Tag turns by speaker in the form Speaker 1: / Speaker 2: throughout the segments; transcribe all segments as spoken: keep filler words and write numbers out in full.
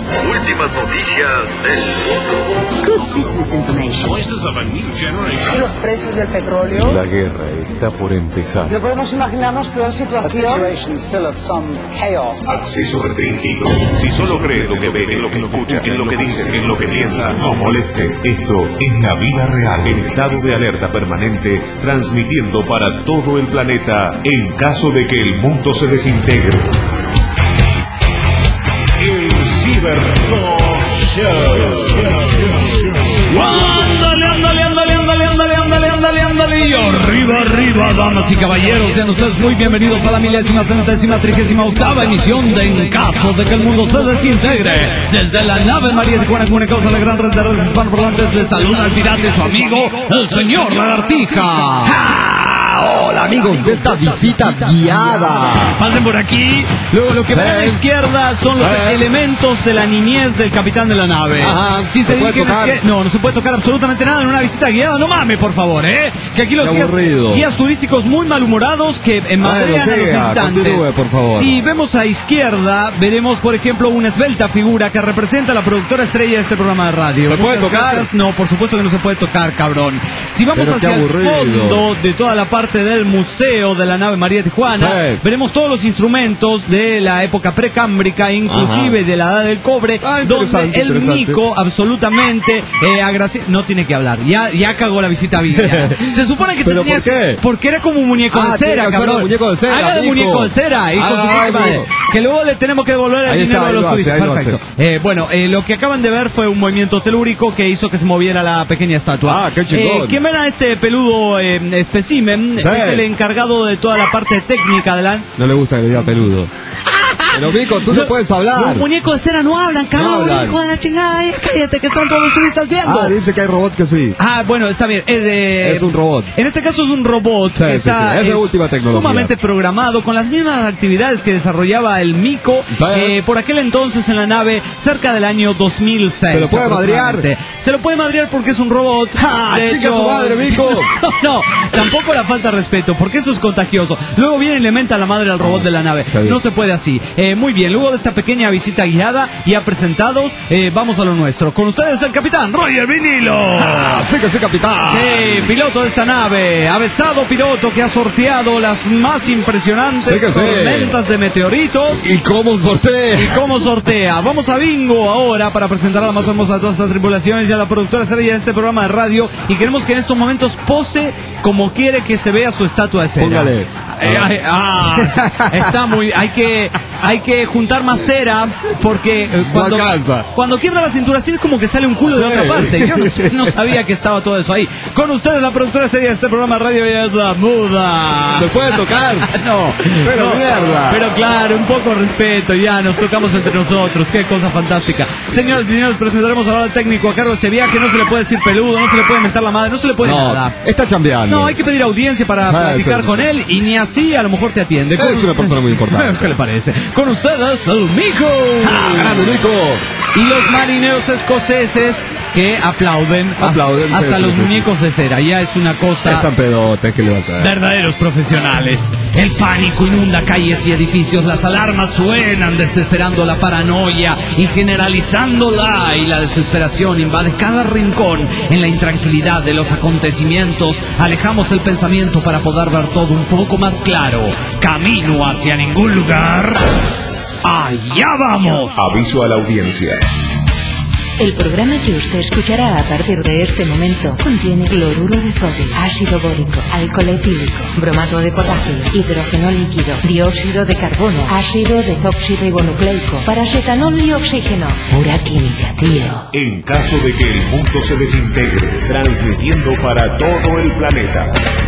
Speaker 1: Últimas noticias del mundo.
Speaker 2: Good business information.
Speaker 3: Voices of a new generation.
Speaker 4: ¿Y los precios del petróleo?
Speaker 5: La guerra está por empezar.
Speaker 4: No podemos imaginarnos peor situación.
Speaker 6: Acceso restringido.
Speaker 3: Si solo cree lo que ve, en lo que escucha, en lo que dice, en lo que piensa,
Speaker 6: No moleste. Esto es la vida real.
Speaker 3: en estado de alerta permanente, transmitiendo para todo el planeta en caso de que el mundo se desintegre. El Cibertalk Show.
Speaker 7: Ándale, ándale, ándale, ándale, ándale, ándale, ándale, ándale. Y arriba, arriba, damas y caballeros, sean ustedes muy bienvenidos a la milésima, centésima, trigésima octava emisión de En Caso de que el Mundo se Desintegre. Desde la nave María de Juana, una causa, la gran red de redes hispanoparlantes, le saluda al pirata y su amigo, el señor Lagartija.
Speaker 8: ¡Ja! Hola amigos de esta visita guiada.
Speaker 7: Pasen por aquí. Luego lo que ven a la izquierda son los
Speaker 8: Sí.
Speaker 7: elementos de la niñez del capitán de la nave.
Speaker 8: Ajá,
Speaker 7: Si se
Speaker 8: ¿se puede
Speaker 7: dirigen
Speaker 8: tocar?
Speaker 7: a- No, no se puede tocar absolutamente nada en una visita guiada. No mames, por favor, ¿eh? Que aquí los
Speaker 8: Qué
Speaker 7: guías,
Speaker 8: aburrido.
Speaker 7: guías turísticos muy malhumorados que eh, madrean a los
Speaker 8: siga,
Speaker 7: visitantes.
Speaker 8: continúe, por favor.
Speaker 7: Si vemos a izquierda, veremos, por ejemplo, una esbelta figura que representa a la productora estrella de este programa de radio.
Speaker 8: ¿Se puede
Speaker 7: Muchas
Speaker 8: tocar?
Speaker 7: gracias. No, por supuesto que no se puede tocar, cabrón. Si vamos
Speaker 8: Pero qué
Speaker 7: hacia el
Speaker 8: aburrido.
Speaker 7: fondo de toda la parte del museo de la nave María de Tijuana,
Speaker 8: Sí.
Speaker 7: veremos todos los instrumentos de la época precámbrica, inclusive
Speaker 8: Ajá.
Speaker 7: de la edad del cobre,
Speaker 8: Ah,
Speaker 7: donde
Speaker 8: interesante,
Speaker 7: el
Speaker 8: interesante.
Speaker 7: mico absolutamente eh, agraci- no tiene que hablar, ya, ya cagó la visita villa. Se supone que te
Speaker 8: ¿Pero
Speaker 7: tenías
Speaker 8: por qué?
Speaker 7: porque era como un muñeco
Speaker 8: Ah,
Speaker 7: de
Speaker 8: tiene
Speaker 7: cera,
Speaker 8: que ser
Speaker 7: cabrón.
Speaker 8: un muñeco de cera,
Speaker 7: Haga de
Speaker 8: mico.
Speaker 7: muñeco de cera, hijo de su
Speaker 8: Ah,
Speaker 7: puta madre.
Speaker 8: mico.
Speaker 7: Que luego le tenemos que devolver el
Speaker 8: Ahí
Speaker 7: dinero
Speaker 8: está,
Speaker 7: a
Speaker 8: ahí
Speaker 7: los
Speaker 8: lo hace,
Speaker 7: turistas.
Speaker 8: ahí lo
Speaker 7: Perfecto. Eh, bueno, eh, lo que acaban de ver fue un movimiento telúrico que hizo que se moviera la pequeña estatua.
Speaker 8: Ah, qué chingón.
Speaker 7: Eh, ¿Quién ven a este peludo eh, espécimen?
Speaker 8: Sí.
Speaker 7: Es el encargado de toda la parte técnica de la...
Speaker 8: No le gusta que le diga peludo. Pero Mico, tú no, puedes hablar.
Speaker 7: Los muñecos de cera no hablan, cabrón,
Speaker 8: hablan.
Speaker 7: hijo de la chingada. eh, Cállate, que están todos los turistas viendo.
Speaker 8: Ah, dice que hay robot que sí.
Speaker 7: Ah, bueno, está bien. Es, de-
Speaker 8: Es un robot.
Speaker 7: En este caso es un robot
Speaker 8: Sí,
Speaker 7: que
Speaker 8: sí,
Speaker 7: está
Speaker 8: sí, es de
Speaker 7: eh,
Speaker 8: última tecnología.
Speaker 7: sumamente programado con las mismas actividades que desarrollaba el Mico
Speaker 8: Sí.
Speaker 7: eh, por aquel entonces en la nave cerca del año dos mil seis.
Speaker 8: ¿Se lo puede
Speaker 7: aproximadamente. Se lo puede madrear porque es un robot.
Speaker 8: ¡Ja!
Speaker 7: De
Speaker 8: ¡Chica tu madre, Mico!
Speaker 7: No, no, tampoco la falta de respeto porque eso es contagioso. Luego viene y le menta la madre al robot de la nave.
Speaker 8: Está bien.
Speaker 7: No se puede así. Eh, muy bien, luego de esta pequeña visita guiada ya presentados, eh, vamos a lo nuestro. Con ustedes el capitán Roger Vinilo.
Speaker 8: Ah, sí que sí, capitán.
Speaker 7: Sí, piloto de esta nave, avesado piloto que ha sorteado las más impresionantes
Speaker 8: Sí que sí.
Speaker 7: tormentas de meteoritos.
Speaker 8: ¿Y cómo sortea?
Speaker 7: ¿Y cómo sortea? Vamos a Bingo ahora para presentar a la más hermosa de todas estas tripulaciones y a la productora estrella de este programa de radio. Y queremos que en estos momentos pose como quiere que se vea su estatua de cera.
Speaker 8: Póngale.
Speaker 7: Eh, ay, ah, está muy. Hay que, hay que juntar más cera porque eh, cuando,
Speaker 8: alcanza.
Speaker 7: cuando quiebra la cintura así es como que sale un culo de
Speaker 8: Sí.
Speaker 7: otra parte. Yo no, no sabía que estaba todo eso ahí. Con ustedes la productora estrella de este programa de radio es la muda.
Speaker 8: ¿Se puede tocar?
Speaker 7: No,
Speaker 8: Pero
Speaker 7: no,
Speaker 8: mierda.
Speaker 7: Pero claro, un poco de respeto, ya nos tocamos entre nosotros, qué cosa fantástica. Señores y señores, presentaremos ahora al técnico a cargo de este viaje, no se le puede decir peludo, no se le puede mentar la madre, no se le puede
Speaker 8: No,
Speaker 7: nada.
Speaker 8: está chambeando.
Speaker 7: No, hay que pedir audiencia para
Speaker 8: Sí,
Speaker 7: platicar
Speaker 8: sí,
Speaker 7: con
Speaker 8: sí.
Speaker 7: él y ni así a lo mejor te atiende.
Speaker 8: Es una persona muy importante.
Speaker 7: ¿Qué le parece? Con ustedes, el Mico.
Speaker 8: Ah, grande, Mico.
Speaker 7: Y los marineros escoceses que aplauden,
Speaker 8: Aplauden,
Speaker 7: hasta
Speaker 8: sí,
Speaker 7: los
Speaker 8: sí, sí.
Speaker 7: muñecos de cera. Ya es una cosa...
Speaker 8: Están pedotes, ¿qué le vas a hacer?
Speaker 7: Verdaderos profesionales. El pánico inunda calles y edificios, las alarmas suenan desesperando la paranoia y generalizándola, y la desesperación invade cada rincón. En la intranquilidad de los acontecimientos alejamos el pensamiento para poder ver todo un poco más claro. Camino hacia ningún lugar. ¡Allá vamos!
Speaker 6: Aviso a la audiencia.
Speaker 2: El programa que usted escuchará a partir de este momento contiene cloruro de sodio, ácido bórico, alcohol etílico, bromato de potasio, hidrógeno líquido, dióxido de carbono, ácido desoxirribonucleico, paracetanol y oxígeno. Pura química, tío.
Speaker 3: En caso de que el mundo se desintegre, transmitiendo para todo el planeta.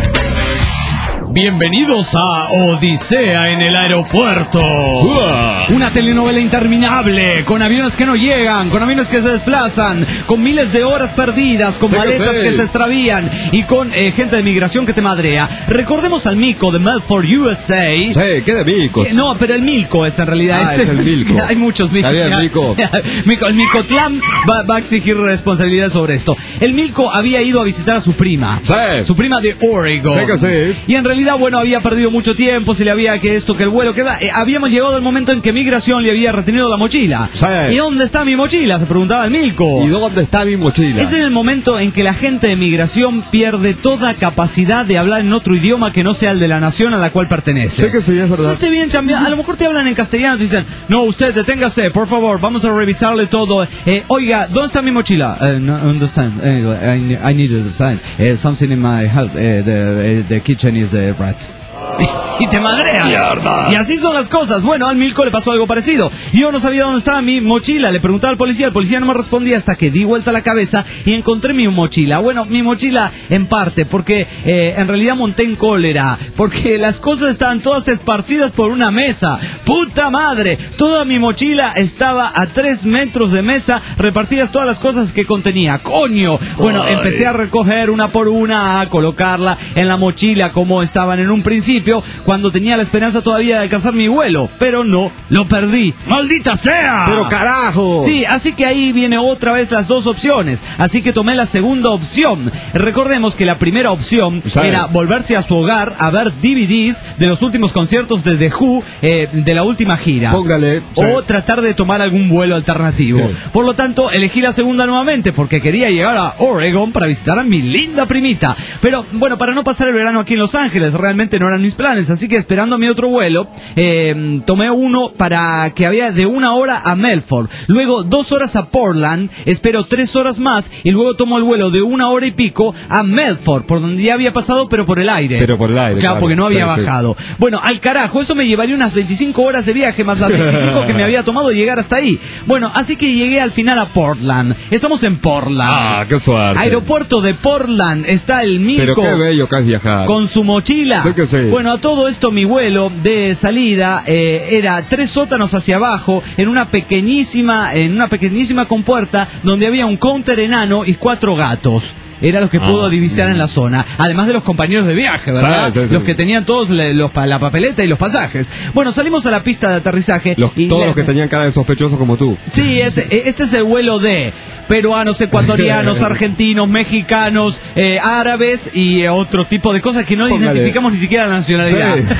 Speaker 7: Bienvenidos a Odisea en el aeropuerto. Una telenovela interminable, con aviones que no llegan, con aviones que se desplazan, con miles de horas perdidas, con
Speaker 8: Sí que
Speaker 7: maletas
Speaker 8: sí.
Speaker 7: que se extravían y con eh, gente de migración que te madrea. Recordemos al Mico de Medford, U S A.
Speaker 8: Sí, ¿qué de Mico?
Speaker 7: Eh, No, pero el Milco es en realidad.
Speaker 8: Ah, es el Milco.
Speaker 7: Hay muchos Milcos.
Speaker 8: Está bien, Mico.
Speaker 7: Mico. El Micotlán va, va a exigir responsabilidad sobre esto. El Milco había ido a visitar a su prima.
Speaker 8: Sí.
Speaker 7: Su prima de Oregon.
Speaker 8: Sí que sí.
Speaker 7: Y en realidad casualidad, bueno, había perdido mucho tiempo, se le había que esto, que el vuelo, que eh, habíamos llegado al momento en que migración le había retenido la mochila.
Speaker 8: Sí.
Speaker 7: ¿Y dónde está mi mochila?, se preguntaba el Milko.
Speaker 8: ¿Y dónde está mi mochila?
Speaker 7: Es en el momento en que la gente de migración pierde toda capacidad de hablar en otro idioma que no sea el de la nación a la cual pertenece.
Speaker 8: Sé que sí, es verdad.
Speaker 7: No esté bien chambeado. A lo mejor te hablan en castellano, te dicen, no, usted deténgase, por favor, vamos a revisarle todo. Eh, oiga, ¿dónde está mi mochila? Uh, no understand. Uh, I, I need to understand. Uh, something in my house. Uh, the, uh, the kitchen is the rat. Y te madrea.
Speaker 8: Mierda.
Speaker 7: Y así son las cosas. Bueno, al Milko le pasó algo parecido. Yo no sabía dónde estaba mi mochila. Le preguntaba al policía, el policía no me respondía hasta que di vuelta la cabeza y encontré mi mochila. Bueno, mi mochila en parte, porque eh, en realidad monté en cólera, porque las cosas estaban todas esparcidas por una mesa. ¡Puta madre! Toda mi mochila estaba a tres metros de mesa, repartidas todas las cosas que contenía. ¡Coño! Bueno, Ay. empecé a recoger una por una, a colocarla en la mochila como estaban en un principio, cuando tenía la esperanza todavía de alcanzar mi vuelo, pero no, lo perdí. ¡Maldita sea!
Speaker 8: ¡Pero carajo!
Speaker 7: Sí, así que ahí viene otra vez las dos opciones, así que tomé la segunda opción. Recordemos que la primera opción ¿Sabe? era volverse a su hogar a ver D V Ds de los últimos conciertos de The Who, eh, de la última gira.
Speaker 8: Póngale.
Speaker 7: O
Speaker 8: sí.
Speaker 7: tratar de tomar algún vuelo alternativo. Sí. Por lo tanto, elegí la segunda nuevamente, porque quería llegar a Oregon para visitar a mi linda primita. Pero, bueno, para no pasar el verano aquí en Los Ángeles, realmente no eran mis planes, así que esperando mi otro vuelo, eh, tomé uno para que había de una hora a Melford, luego dos horas a Portland, espero tres horas más y luego tomo el vuelo de una hora y pico a Melford, por donde ya había pasado, pero por el aire.
Speaker 8: Pero por el aire,
Speaker 7: claro,
Speaker 8: claro,
Speaker 7: porque no había
Speaker 8: sí,
Speaker 7: bajado. Sí. Bueno, al carajo, eso me llevaría unas veinticinco horas de viaje más las veinticinco que me había tomado llegar hasta ahí. Bueno, así que llegué al final a Portland. Estamos en Portland.
Speaker 8: Ah, qué suerte.
Speaker 7: Aeropuerto de Portland, está el Milko.
Speaker 8: Pero qué bello que es viajar.
Speaker 7: Con su mochila.
Speaker 8: Sí que sí.
Speaker 7: Bueno, a todo esto mi vuelo de salida eh, era tres sótanos hacia abajo en una pequeñísima en una pequeñísima compuerta donde había un counter enano y cuatro gatos. Era lo que ah, pudo divisar en la zona, además de los compañeros de viaje, ¿verdad? Sí, sí, sí. Los que tenían todos le, los, la papeleta y los pasajes. Bueno, salimos a la pista de aterrizaje.
Speaker 8: Los,
Speaker 7: y
Speaker 8: todos
Speaker 7: le...
Speaker 8: los que tenían cara de sospechoso como tú.
Speaker 7: Sí, ese, este es el vuelo de peruanos, ecuatorianos, argentinos, mexicanos, eh, árabes y eh, otro tipo de cosas que no Póngale. identificamos ni siquiera la nacionalidad. Sí.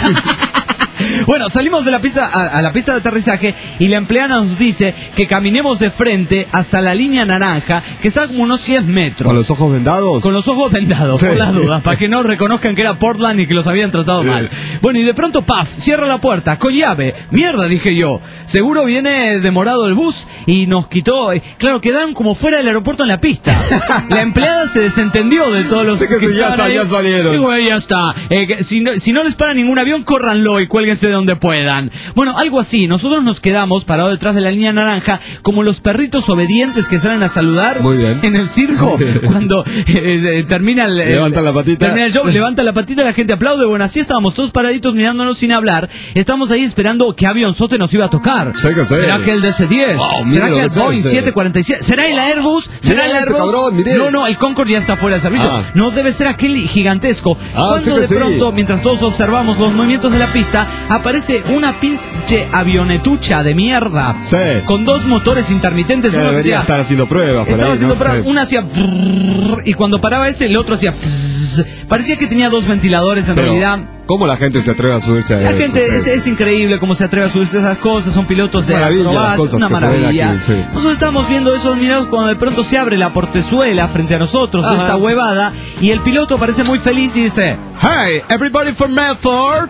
Speaker 7: Bueno, salimos de la pista a, a la pista de aterrizaje y la empleada nos dice que caminemos de frente hasta la línea naranja, que está como unos cien metros.
Speaker 8: ¿Con los ojos vendados?
Speaker 7: Con los ojos vendados, sí. por las dudas, para que no reconozcan que era Portland y que los habían tratado sí. mal. Bueno, y de pronto, paf, cierra la puerta, con llave. Mierda, dije yo. Seguro viene demorado el bus y nos quitó. Claro, quedaron como fuera del aeropuerto en la pista. La empleada se desentendió de todos los
Speaker 8: sí que, que sí, ya está, ahí. ya salieron.
Speaker 7: Y bueno, ya está. Eh, si, no, si no les para ningún avión, córranlo y cuélguense de donde puedan. Bueno, algo así. Nosotros nos quedamos parados detrás de la línea naranja como los perritos obedientes que salen a saludar
Speaker 8: Muy bien.
Speaker 7: en el circo cuando eh, eh, termina el,
Speaker 8: levanta la patita
Speaker 7: termina el show, levanta la patita, la gente aplaude. Bueno, así estábamos todos paraditos mirándonos sin hablar. Estamos ahí esperando qué avionzote nos iba a tocar.
Speaker 8: Sí que sí.
Speaker 7: ¿Será que el D C diez?
Speaker 8: Oh,
Speaker 7: ¿Será
Speaker 8: mira,
Speaker 7: que el Boeing siete cuarenta y siete? ¿Será el Airbus? ¿Será
Speaker 8: mira
Speaker 7: el Airbus?
Speaker 8: Cabrón,
Speaker 7: no, no, el Concorde ya está fuera de servicio. Ah. No debe ser aquel gigantesco.
Speaker 8: Ah,
Speaker 7: Cuando
Speaker 8: sí
Speaker 7: de
Speaker 8: sí.
Speaker 7: pronto, mientras todos observamos los movimientos de la pista, aparece una pinche avionetucha de mierda.
Speaker 8: Sí.
Speaker 7: Con dos motores intermitentes.
Speaker 8: Sí,
Speaker 7: uno
Speaker 8: debería
Speaker 7: hacía,
Speaker 8: estar haciendo pruebas.
Speaker 7: Estaba
Speaker 8: ahí,
Speaker 7: haciendo
Speaker 8: ¿no?
Speaker 7: pruebas.
Speaker 8: Sí.
Speaker 7: Una hacía y cuando paraba ese, el otro hacía. Parecía que tenía dos ventiladores en
Speaker 8: Pero,
Speaker 7: realidad.
Speaker 8: ¿cómo la gente se atreve a subirse a
Speaker 7: La
Speaker 8: eso?
Speaker 7: gente es, es increíble cómo se atreve a subirse a esas cosas. Son pilotos de acrobacias, una maravilla. Aquí, sí. Nosotros estábamos viendo eso admirados cuando de pronto se abre la portezuela frente a nosotros Ajá. de esta huevada y el piloto parece muy feliz y dice: "Hey, everybody from Melford."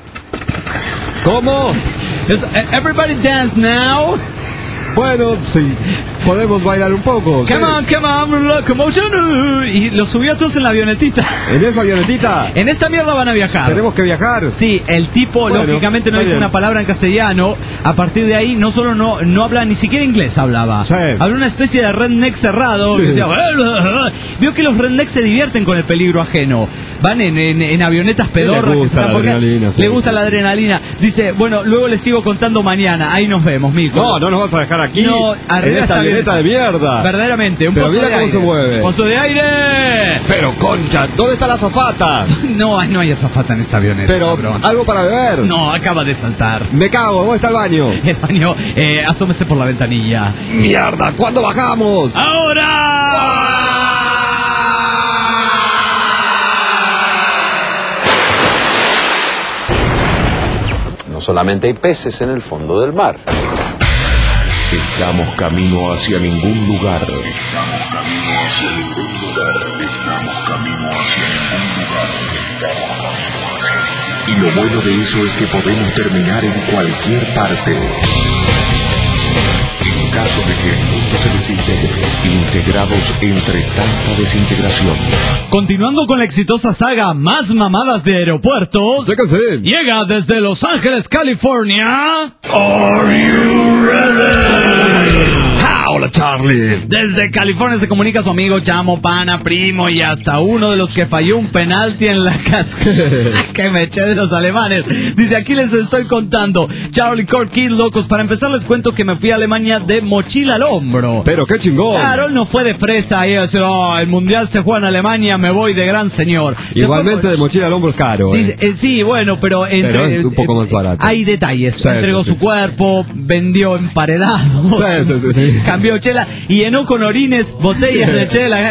Speaker 8: ¿Cómo?
Speaker 7: Everybody dance now.
Speaker 8: Bueno, sí, podemos bailar un poco.
Speaker 7: Come
Speaker 8: sí.
Speaker 7: on, come on, locomotion. Y los subió a todos en la avionetita.
Speaker 8: ¿En esa avionetita?
Speaker 7: En esta mierda van a viajar.
Speaker 8: ¿Tenemos que viajar?
Speaker 7: Sí, el tipo bueno, lógicamente no dijo bien. una palabra en castellano. A partir de ahí no solo no, no habla ni siquiera inglés hablaba.
Speaker 8: Sí.
Speaker 7: Habla una especie de redneck cerrado. Que decía, vio que los rednecks se divierten con el peligro ajeno. Van en, en, en avionetas pedorras.
Speaker 8: Le gusta,
Speaker 7: que
Speaker 8: la, adrenalina, sí,
Speaker 7: le gusta
Speaker 8: sí.
Speaker 7: la adrenalina. Dice, bueno, luego les sigo contando mañana. Ahí nos vemos, Milko.
Speaker 8: No, no nos vas a dejar aquí.
Speaker 7: No,
Speaker 8: en esta avioneta de mierda.
Speaker 7: Verdaderamente, un
Speaker 8: Pero
Speaker 7: pozo
Speaker 8: mira
Speaker 7: de
Speaker 8: cómo
Speaker 7: aire.
Speaker 8: se mueve.
Speaker 7: Pozo de aire.
Speaker 8: Pero concha, ¿dónde está la azafata?
Speaker 7: No, no hay azafata en esta avioneta.
Speaker 8: Pero,
Speaker 7: cabrón.
Speaker 8: ¿algo para beber?
Speaker 7: No, acaba de saltar.
Speaker 8: Me cago, ¿dónde está el baño?
Speaker 7: El baño, eh, asómese por la ventanilla.
Speaker 8: ¡Mierda! ¿Cuándo bajamos?
Speaker 7: ¡Ahora!
Speaker 9: solamente hay peces en el fondo del mar.
Speaker 3: Estamos camino hacia ningún lugar.
Speaker 6: Estamos camino hacia ningún lugar. Estamos camino hacia ningún lugar. Estamos camino hacia... Y lo bueno de eso es que podemos terminar en cualquier parte. En caso de que el mundo se desintegre, integrados entre tanta desintegración.
Speaker 7: Continuando con la exitosa saga Más Mamadas de Aeropuertos,
Speaker 8: Séquense.
Speaker 7: llega desde Los Ángeles, California. ¿Are you ready? Hola, Charlie. Desde California se comunica su amigo, chamo, pana, primo y hasta uno de los que falló un penalti en la casca. Que me eché de los alemanes. Dice, aquí les estoy contando. Charlie Corky, locos. Para empezar les cuento que me fui a Alemania de mochila al hombro.
Speaker 8: Pero qué chingón.
Speaker 7: Claro, él no fue de fresa y decir, oh, el mundial se juega en Alemania, me voy de gran señor. Se
Speaker 8: Igualmente
Speaker 7: fue...
Speaker 8: de mochila al hombro es caro.
Speaker 7: Dice,
Speaker 8: Eh.
Speaker 7: eh, sí, bueno, pero, entre,
Speaker 8: pero es un poco más barato.
Speaker 7: Hay detalles.
Speaker 8: Sí,
Speaker 7: Entregó
Speaker 8: sí,
Speaker 7: su
Speaker 8: sí.
Speaker 7: cuerpo, vendió emparedados,
Speaker 8: Sí, sí, sí, sí.
Speaker 7: cambió chela y llenó con orines botellas de chela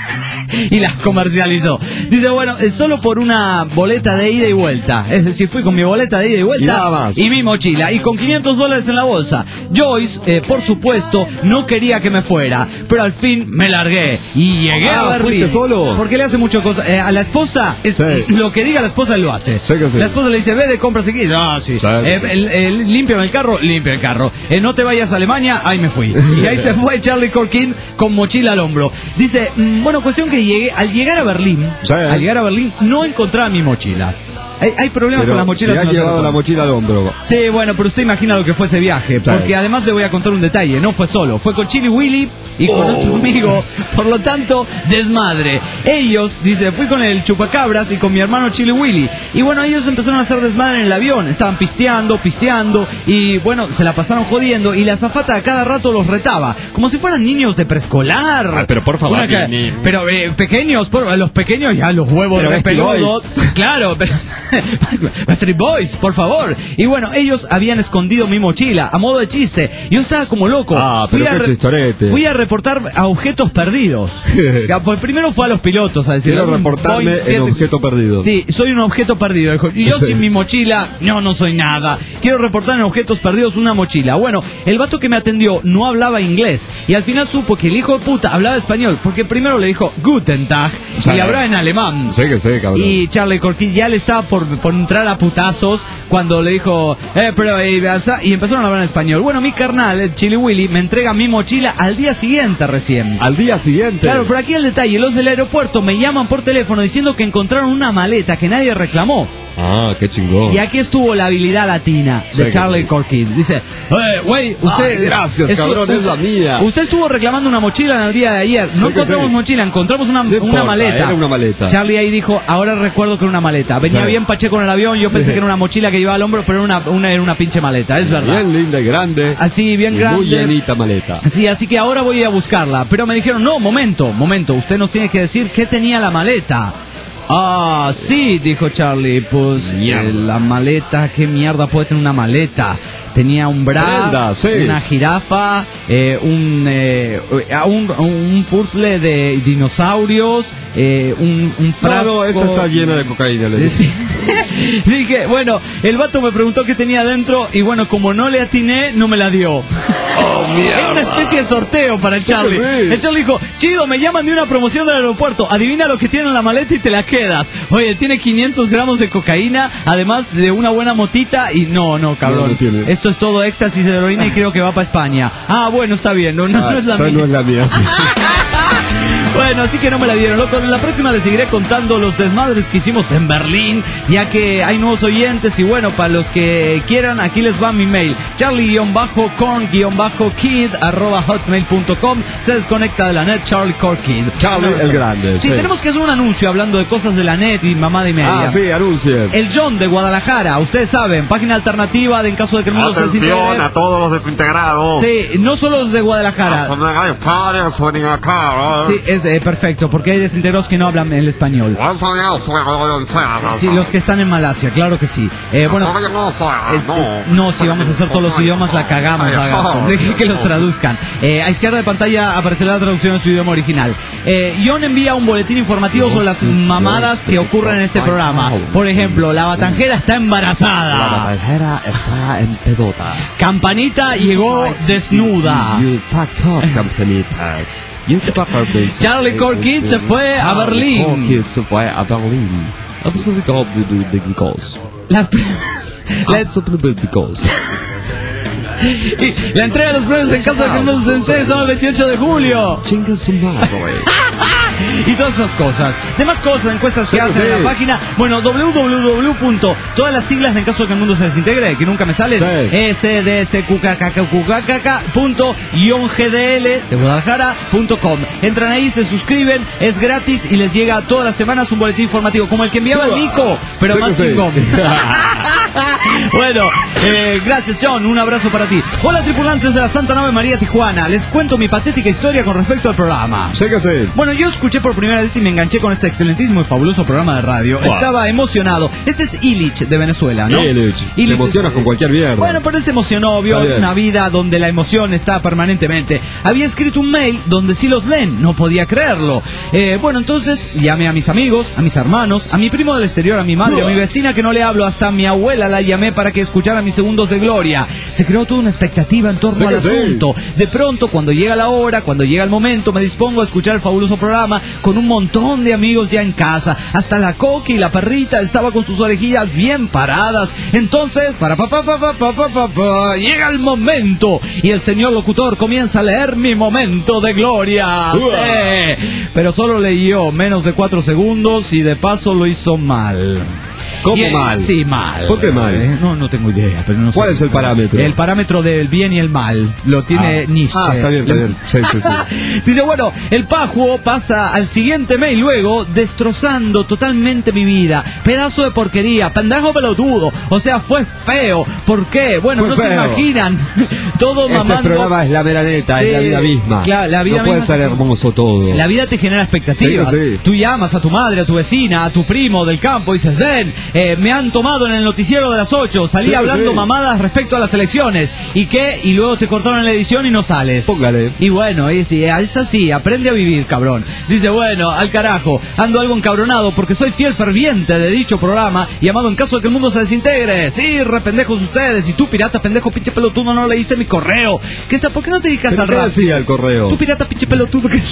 Speaker 7: y las comercializó. Dice, bueno, eh, solo por una boleta de ida y vuelta. Es decir, fui con mi boleta de ida y vuelta
Speaker 8: Y nada más.
Speaker 7: y mi mochila y con quinientos dólares en la bolsa. Joyce, eh, por supuesto, no quería que me fuera, pero al fin me largué y llegué
Speaker 8: Ah,
Speaker 7: a Berlín.
Speaker 8: ¿fuiste solo?
Speaker 7: Porque le hace mucho cosa. Eh, a la esposa, es,
Speaker 8: Sí.
Speaker 7: lo que diga la esposa lo hace.
Speaker 8: Sí que sí.
Speaker 7: La esposa le dice, ve de compras aquí. Ah, sí.
Speaker 8: Sí,
Speaker 7: Eh,
Speaker 8: sí.
Speaker 7: el, el, límpiame el carro, limpia el carro. Eh, no te vayas a Alemania, ahí me fui. Y ahí se fue Charlie Corkin con mochila al hombro. Dice, mm, bueno, cuestión que llegué, al llegar a Berlín,
Speaker 8: Sí.
Speaker 7: al llegar a Berlín, no encontraba mi mochila. Hay, hay problemas
Speaker 8: Pero
Speaker 7: con las mochilas.
Speaker 8: si has
Speaker 7: no te
Speaker 8: llevado la
Speaker 7: recuerdo.
Speaker 8: mochila al hombro.
Speaker 7: Sí, bueno, pero usted imagina lo que fue ese viaje. Porque
Speaker 8: Sí.
Speaker 7: además le voy a contar un detalle. No fue solo, fue con Chili Willy y con
Speaker 8: Oh.
Speaker 7: otro amigo. Por lo tanto, desmadre. Ellos, dice, fui con el chupacabras y con mi hermano Chili Willy. Y bueno, ellos empezaron a hacer desmadre en el avión. Estaban pisteando, pisteando. Y bueno, se la pasaron jodiendo. Y la azafata a cada rato los retaba. Como si fueran niños de preescolar.
Speaker 8: Ah, pero por favor,
Speaker 7: Una ca-
Speaker 8: ni- ni-
Speaker 7: Pero eh, pequeños, por, a los pequeños ya los huevos
Speaker 8: Pero
Speaker 7: de
Speaker 8: Beastie
Speaker 7: peludos.
Speaker 8: Boys.
Speaker 7: Claro, pero Backstreet Boys, por favor. Y bueno, ellos habían escondido mi mochila a modo de chiste. Yo estaba como loco.
Speaker 8: Ah, pero
Speaker 7: Fui a
Speaker 8: qué
Speaker 7: re-
Speaker 8: chistorete.
Speaker 7: Fui a reportar a objetos perdidos. Ya, pues primero fue a los pilotos a decir.
Speaker 8: Quiero
Speaker 7: un
Speaker 8: reportarme
Speaker 7: Boeing
Speaker 8: en
Speaker 7: siete-
Speaker 8: objeto perdido.
Speaker 7: Sí, soy un objeto perdido. Dijo, y yo
Speaker 8: Sí.
Speaker 7: sin mi mochila, no, no soy nada. Quiero reportar en objetos perdidos una mochila. Bueno, el vato que me atendió no hablaba inglés. Y al final supo que el hijo de puta hablaba español. Porque primero le dijo Guten Tag
Speaker 8: Sí.
Speaker 7: y hablaba en alemán.
Speaker 8: Sí que sí, cabrón.
Speaker 7: Y Charlie Corky ya le estaba por, por entrar a putazos cuando le dijo, eh, pero, eh, y empezaron a hablar en español. Bueno, mi carnal, el Chili Willy, me entrega mi mochila al día siguiente recién.
Speaker 8: Al día siguiente.
Speaker 7: Claro, pero aquí el detalle, los del aeropuerto me llaman por teléfono diciendo que encontraron una maleta que nadie reclamó.
Speaker 8: Ah, qué chingón.
Speaker 7: Y aquí estuvo la habilidad latina de
Speaker 8: Sí que
Speaker 7: Charlie
Speaker 8: sí.
Speaker 7: Corky. Dice, eh, güey, usted...
Speaker 8: Ay, gracias,
Speaker 7: estu-
Speaker 8: cabrón, es la mía.
Speaker 7: Usted estuvo reclamando una mochila en el día de ayer. No
Speaker 8: Sí que
Speaker 7: encontramos
Speaker 8: sí.
Speaker 7: mochila, encontramos una,
Speaker 8: No
Speaker 7: una
Speaker 8: importa,
Speaker 7: maleta.
Speaker 8: era una maleta.
Speaker 7: Charlie ahí dijo, ahora recuerdo que era una maleta. Venía
Speaker 8: Sí.
Speaker 7: bien pacheco en el avión, yo pensé
Speaker 8: Sí.
Speaker 7: que era una mochila que llevaba al hombro, pero era una, una, era una pinche maleta, es verdad.
Speaker 8: Bien linda y grande.
Speaker 7: Así, bien
Speaker 8: y
Speaker 7: grande.
Speaker 8: Muy llenita maleta.
Speaker 7: Sí, así que ahora voy a ir a buscarla. Pero me dijeron, no, momento, momento, usted nos tiene que decir qué tenía la maleta. Ah, sí, dijo Charlie, pues
Speaker 8: Mierda.
Speaker 7: eh, la maleta, ¿qué mierda puede tener una maleta? Tenía un bra,
Speaker 8: Prenda, sí.
Speaker 7: una jirafa, eh, un, eh, un, un puzzle de dinosaurios, eh, un, un
Speaker 8: No,
Speaker 7: frasco...
Speaker 8: no, esta está llena de cocaína. Le dije.
Speaker 7: Sí. Dije, bueno, el vato me preguntó qué tenía dentro y bueno, como no le atiné, no me la dio. Era una especie de sorteo para el Charlie.
Speaker 8: Sí.
Speaker 7: El Charlie dijo, chido, me llaman de una promoción del aeropuerto, adivina lo que tiene en la maleta y te la quedas. Oye, tiene quinientos gramos de cocaína, además de una buena motita y no, no, cabrón.
Speaker 8: No, no tiene.
Speaker 7: Esto es todo éxtasis de heroína y creo que va para España. Ah, bueno, está bien, no, no,
Speaker 8: Ah,
Speaker 7: no es la
Speaker 8: esta
Speaker 7: mía.
Speaker 8: no es la mía, sí.
Speaker 7: Bueno, así que no me la dieron, loco. En la próxima les seguiré contando los desmadres que hicimos en Berlín, ya que hay nuevos oyentes. Y bueno, para los que quieran, aquí les va mi mail: charlie-corn-kid arroba hotmail punto com. Se desconecta de la net, Charlie Corkid.
Speaker 8: Charlie el grande.
Speaker 7: Sí, tenemos que hacer un anuncio hablando de cosas de la net y mamada y media.
Speaker 8: Ah, sí, anuncien.
Speaker 7: El John de Guadalajara, ustedes saben, página alternativa de en caso de que el mundo se
Speaker 1: Atención
Speaker 7: desintegre.
Speaker 1: a todos los desintegrados.
Speaker 7: Sí, no solo los de Guadalajara.
Speaker 1: Son de España, son de acá, ¿no?
Speaker 7: Sí, es Entonces, eh, perfecto, porque hay desintegrados que no hablan el español. Sí, los que están en Malasia, claro que sí. Eh, bueno, este, no, si vamos a hacer todos los idiomas, la cagamos, lagarto. Deje que los traduzcan. Eh, a izquierda de pantalla aparecerá la traducción en su idioma original. Eh, John envía un boletín informativo sobre las mamadas que ocurren en este programa. Por ejemplo, la batanjera está embarazada.
Speaker 8: La batanjera está en pedota.
Speaker 7: Campanita llegó desnuda.
Speaker 8: You fucked up, Campanita.
Speaker 7: Charlie Corkid se fue a Berlín.
Speaker 8: Corkid se fue a Berlín. Absolutely God the because.
Speaker 7: La
Speaker 8: Absolutely because.
Speaker 7: La entrega de los premios en casa de que no se entere son el veintiocho de julio.
Speaker 8: Chinga su madre.
Speaker 7: Y todas esas cosas. Demás cosas, encuestas que
Speaker 8: Sí,
Speaker 7: hacen
Speaker 8: sí.
Speaker 7: en la página. Bueno, doble u doble u doble u punto todas las siglas en caso de que el mundo se desintegre, que nunca me salen.
Speaker 8: Sí.
Speaker 7: S D S Q K K Q K K K punto guión G D L de Guadalajara punto com. Entran ahí, se suscriben, es gratis y les llega todas las semanas un boletín informativo como el que enviaba el Nico, pero
Speaker 8: Sí,
Speaker 7: más
Speaker 8: que sí.
Speaker 7: chingón. Bueno, eh, gracias John, un abrazo para ti. Hola tripulantes de la Santa Nave María Tijuana, les cuento mi patética historia con respecto al programa.
Speaker 8: Sí que sí.
Speaker 7: Bueno, yo escuché por primera vez y me enganché con este excelentísimo y fabuloso programa de radio.
Speaker 8: Wow.
Speaker 7: Estaba emocionado. Este es Illich de Venezuela, ¿no?
Speaker 8: Illich. Te
Speaker 7: Illich
Speaker 8: emocionas
Speaker 7: es-
Speaker 8: con cualquier mierda.
Speaker 7: Bueno, pero él se emocionó, vio
Speaker 8: Está bien.
Speaker 7: una vida donde la emoción está permanentemente. Había escrito un mail donde sí los leen, no podía creerlo. Eh, bueno, entonces llamé a mis amigos, a mis hermanos, a mi primo del exterior, a mi madre, a mi vecina que no le hablo, hasta a mi abuela la llamé para que escuchara mis segundos de gloria. Se creó toda una expectativa en torno
Speaker 8: Sí
Speaker 7: al
Speaker 8: que sí.
Speaker 7: asunto. De pronto, cuando llega la hora, cuando llega el momento, me dispongo a escuchar el fabuloso programa con un montón de amigos ya en casa. Hasta la Coqui y la perrita estaba con sus orejillas bien paradas. Entonces, para pa pa pa pa pa pa pa pa, llega el momento y el señor locutor comienza a leer mi momento de gloria.
Speaker 8: Uah.
Speaker 7: Sí. Pero solo leyó menos de cuatro segundos y de paso lo hizo mal.
Speaker 8: ¿Cómo
Speaker 7: Y, eh,
Speaker 8: mal?
Speaker 7: Sí, mal.
Speaker 8: ¿Por qué mal?
Speaker 7: Eh, No, no tengo idea. Pero no sé.
Speaker 8: ¿Cuál es el parámetro?
Speaker 7: El parámetro del bien y el mal. Lo tiene
Speaker 8: Ah.
Speaker 7: Nietzsche.
Speaker 8: Ah, está bien, está bien. Sí, sí, sí.
Speaker 7: Dice, bueno, el Pajuo pasa al siguiente mail luego, destrozando totalmente mi vida. Pedazo de porquería, pendejo pelotudo. O sea, fue feo. ¿Por qué? Bueno,
Speaker 8: Fue
Speaker 7: no se
Speaker 8: feo.
Speaker 7: imaginan. Todo
Speaker 8: Este
Speaker 7: mamando.
Speaker 8: programa es la meraneta,
Speaker 7: Sí,
Speaker 8: es la vida misma.
Speaker 7: claro, la vida
Speaker 8: no puede
Speaker 7: misma
Speaker 8: ser
Speaker 7: es-
Speaker 8: hermoso todo.
Speaker 7: La vida te genera expectativas.
Speaker 8: Sí, sí.
Speaker 7: Tú llamas a tu madre, a tu vecina, a tu primo del campo y dices, ven, eh, me han tomado en el noticiero de las ocho, salí
Speaker 8: Sí,
Speaker 7: hablando
Speaker 8: sí.
Speaker 7: mamadas respecto a las elecciones. ¿Y qué? Y luego te cortaron la edición y no sales.
Speaker 8: Póngale.
Speaker 7: Y bueno, es, es así, aprende a vivir, cabrón. Dice, bueno, al carajo, ando algo encabronado porque soy fiel ferviente de dicho programa y amado en caso de que el mundo se desintegre. Sí, rependejos ustedes. Y tú, pirata, pendejo, pinche pelotudo, no leíste mi correo. ¿Qué está? ¿Por qué no te dedicas
Speaker 8: ¿Pero
Speaker 7: al
Speaker 8: qué
Speaker 7: rap?
Speaker 8: decía el correo?
Speaker 7: Tú, pirata, pinche pelotudo, que...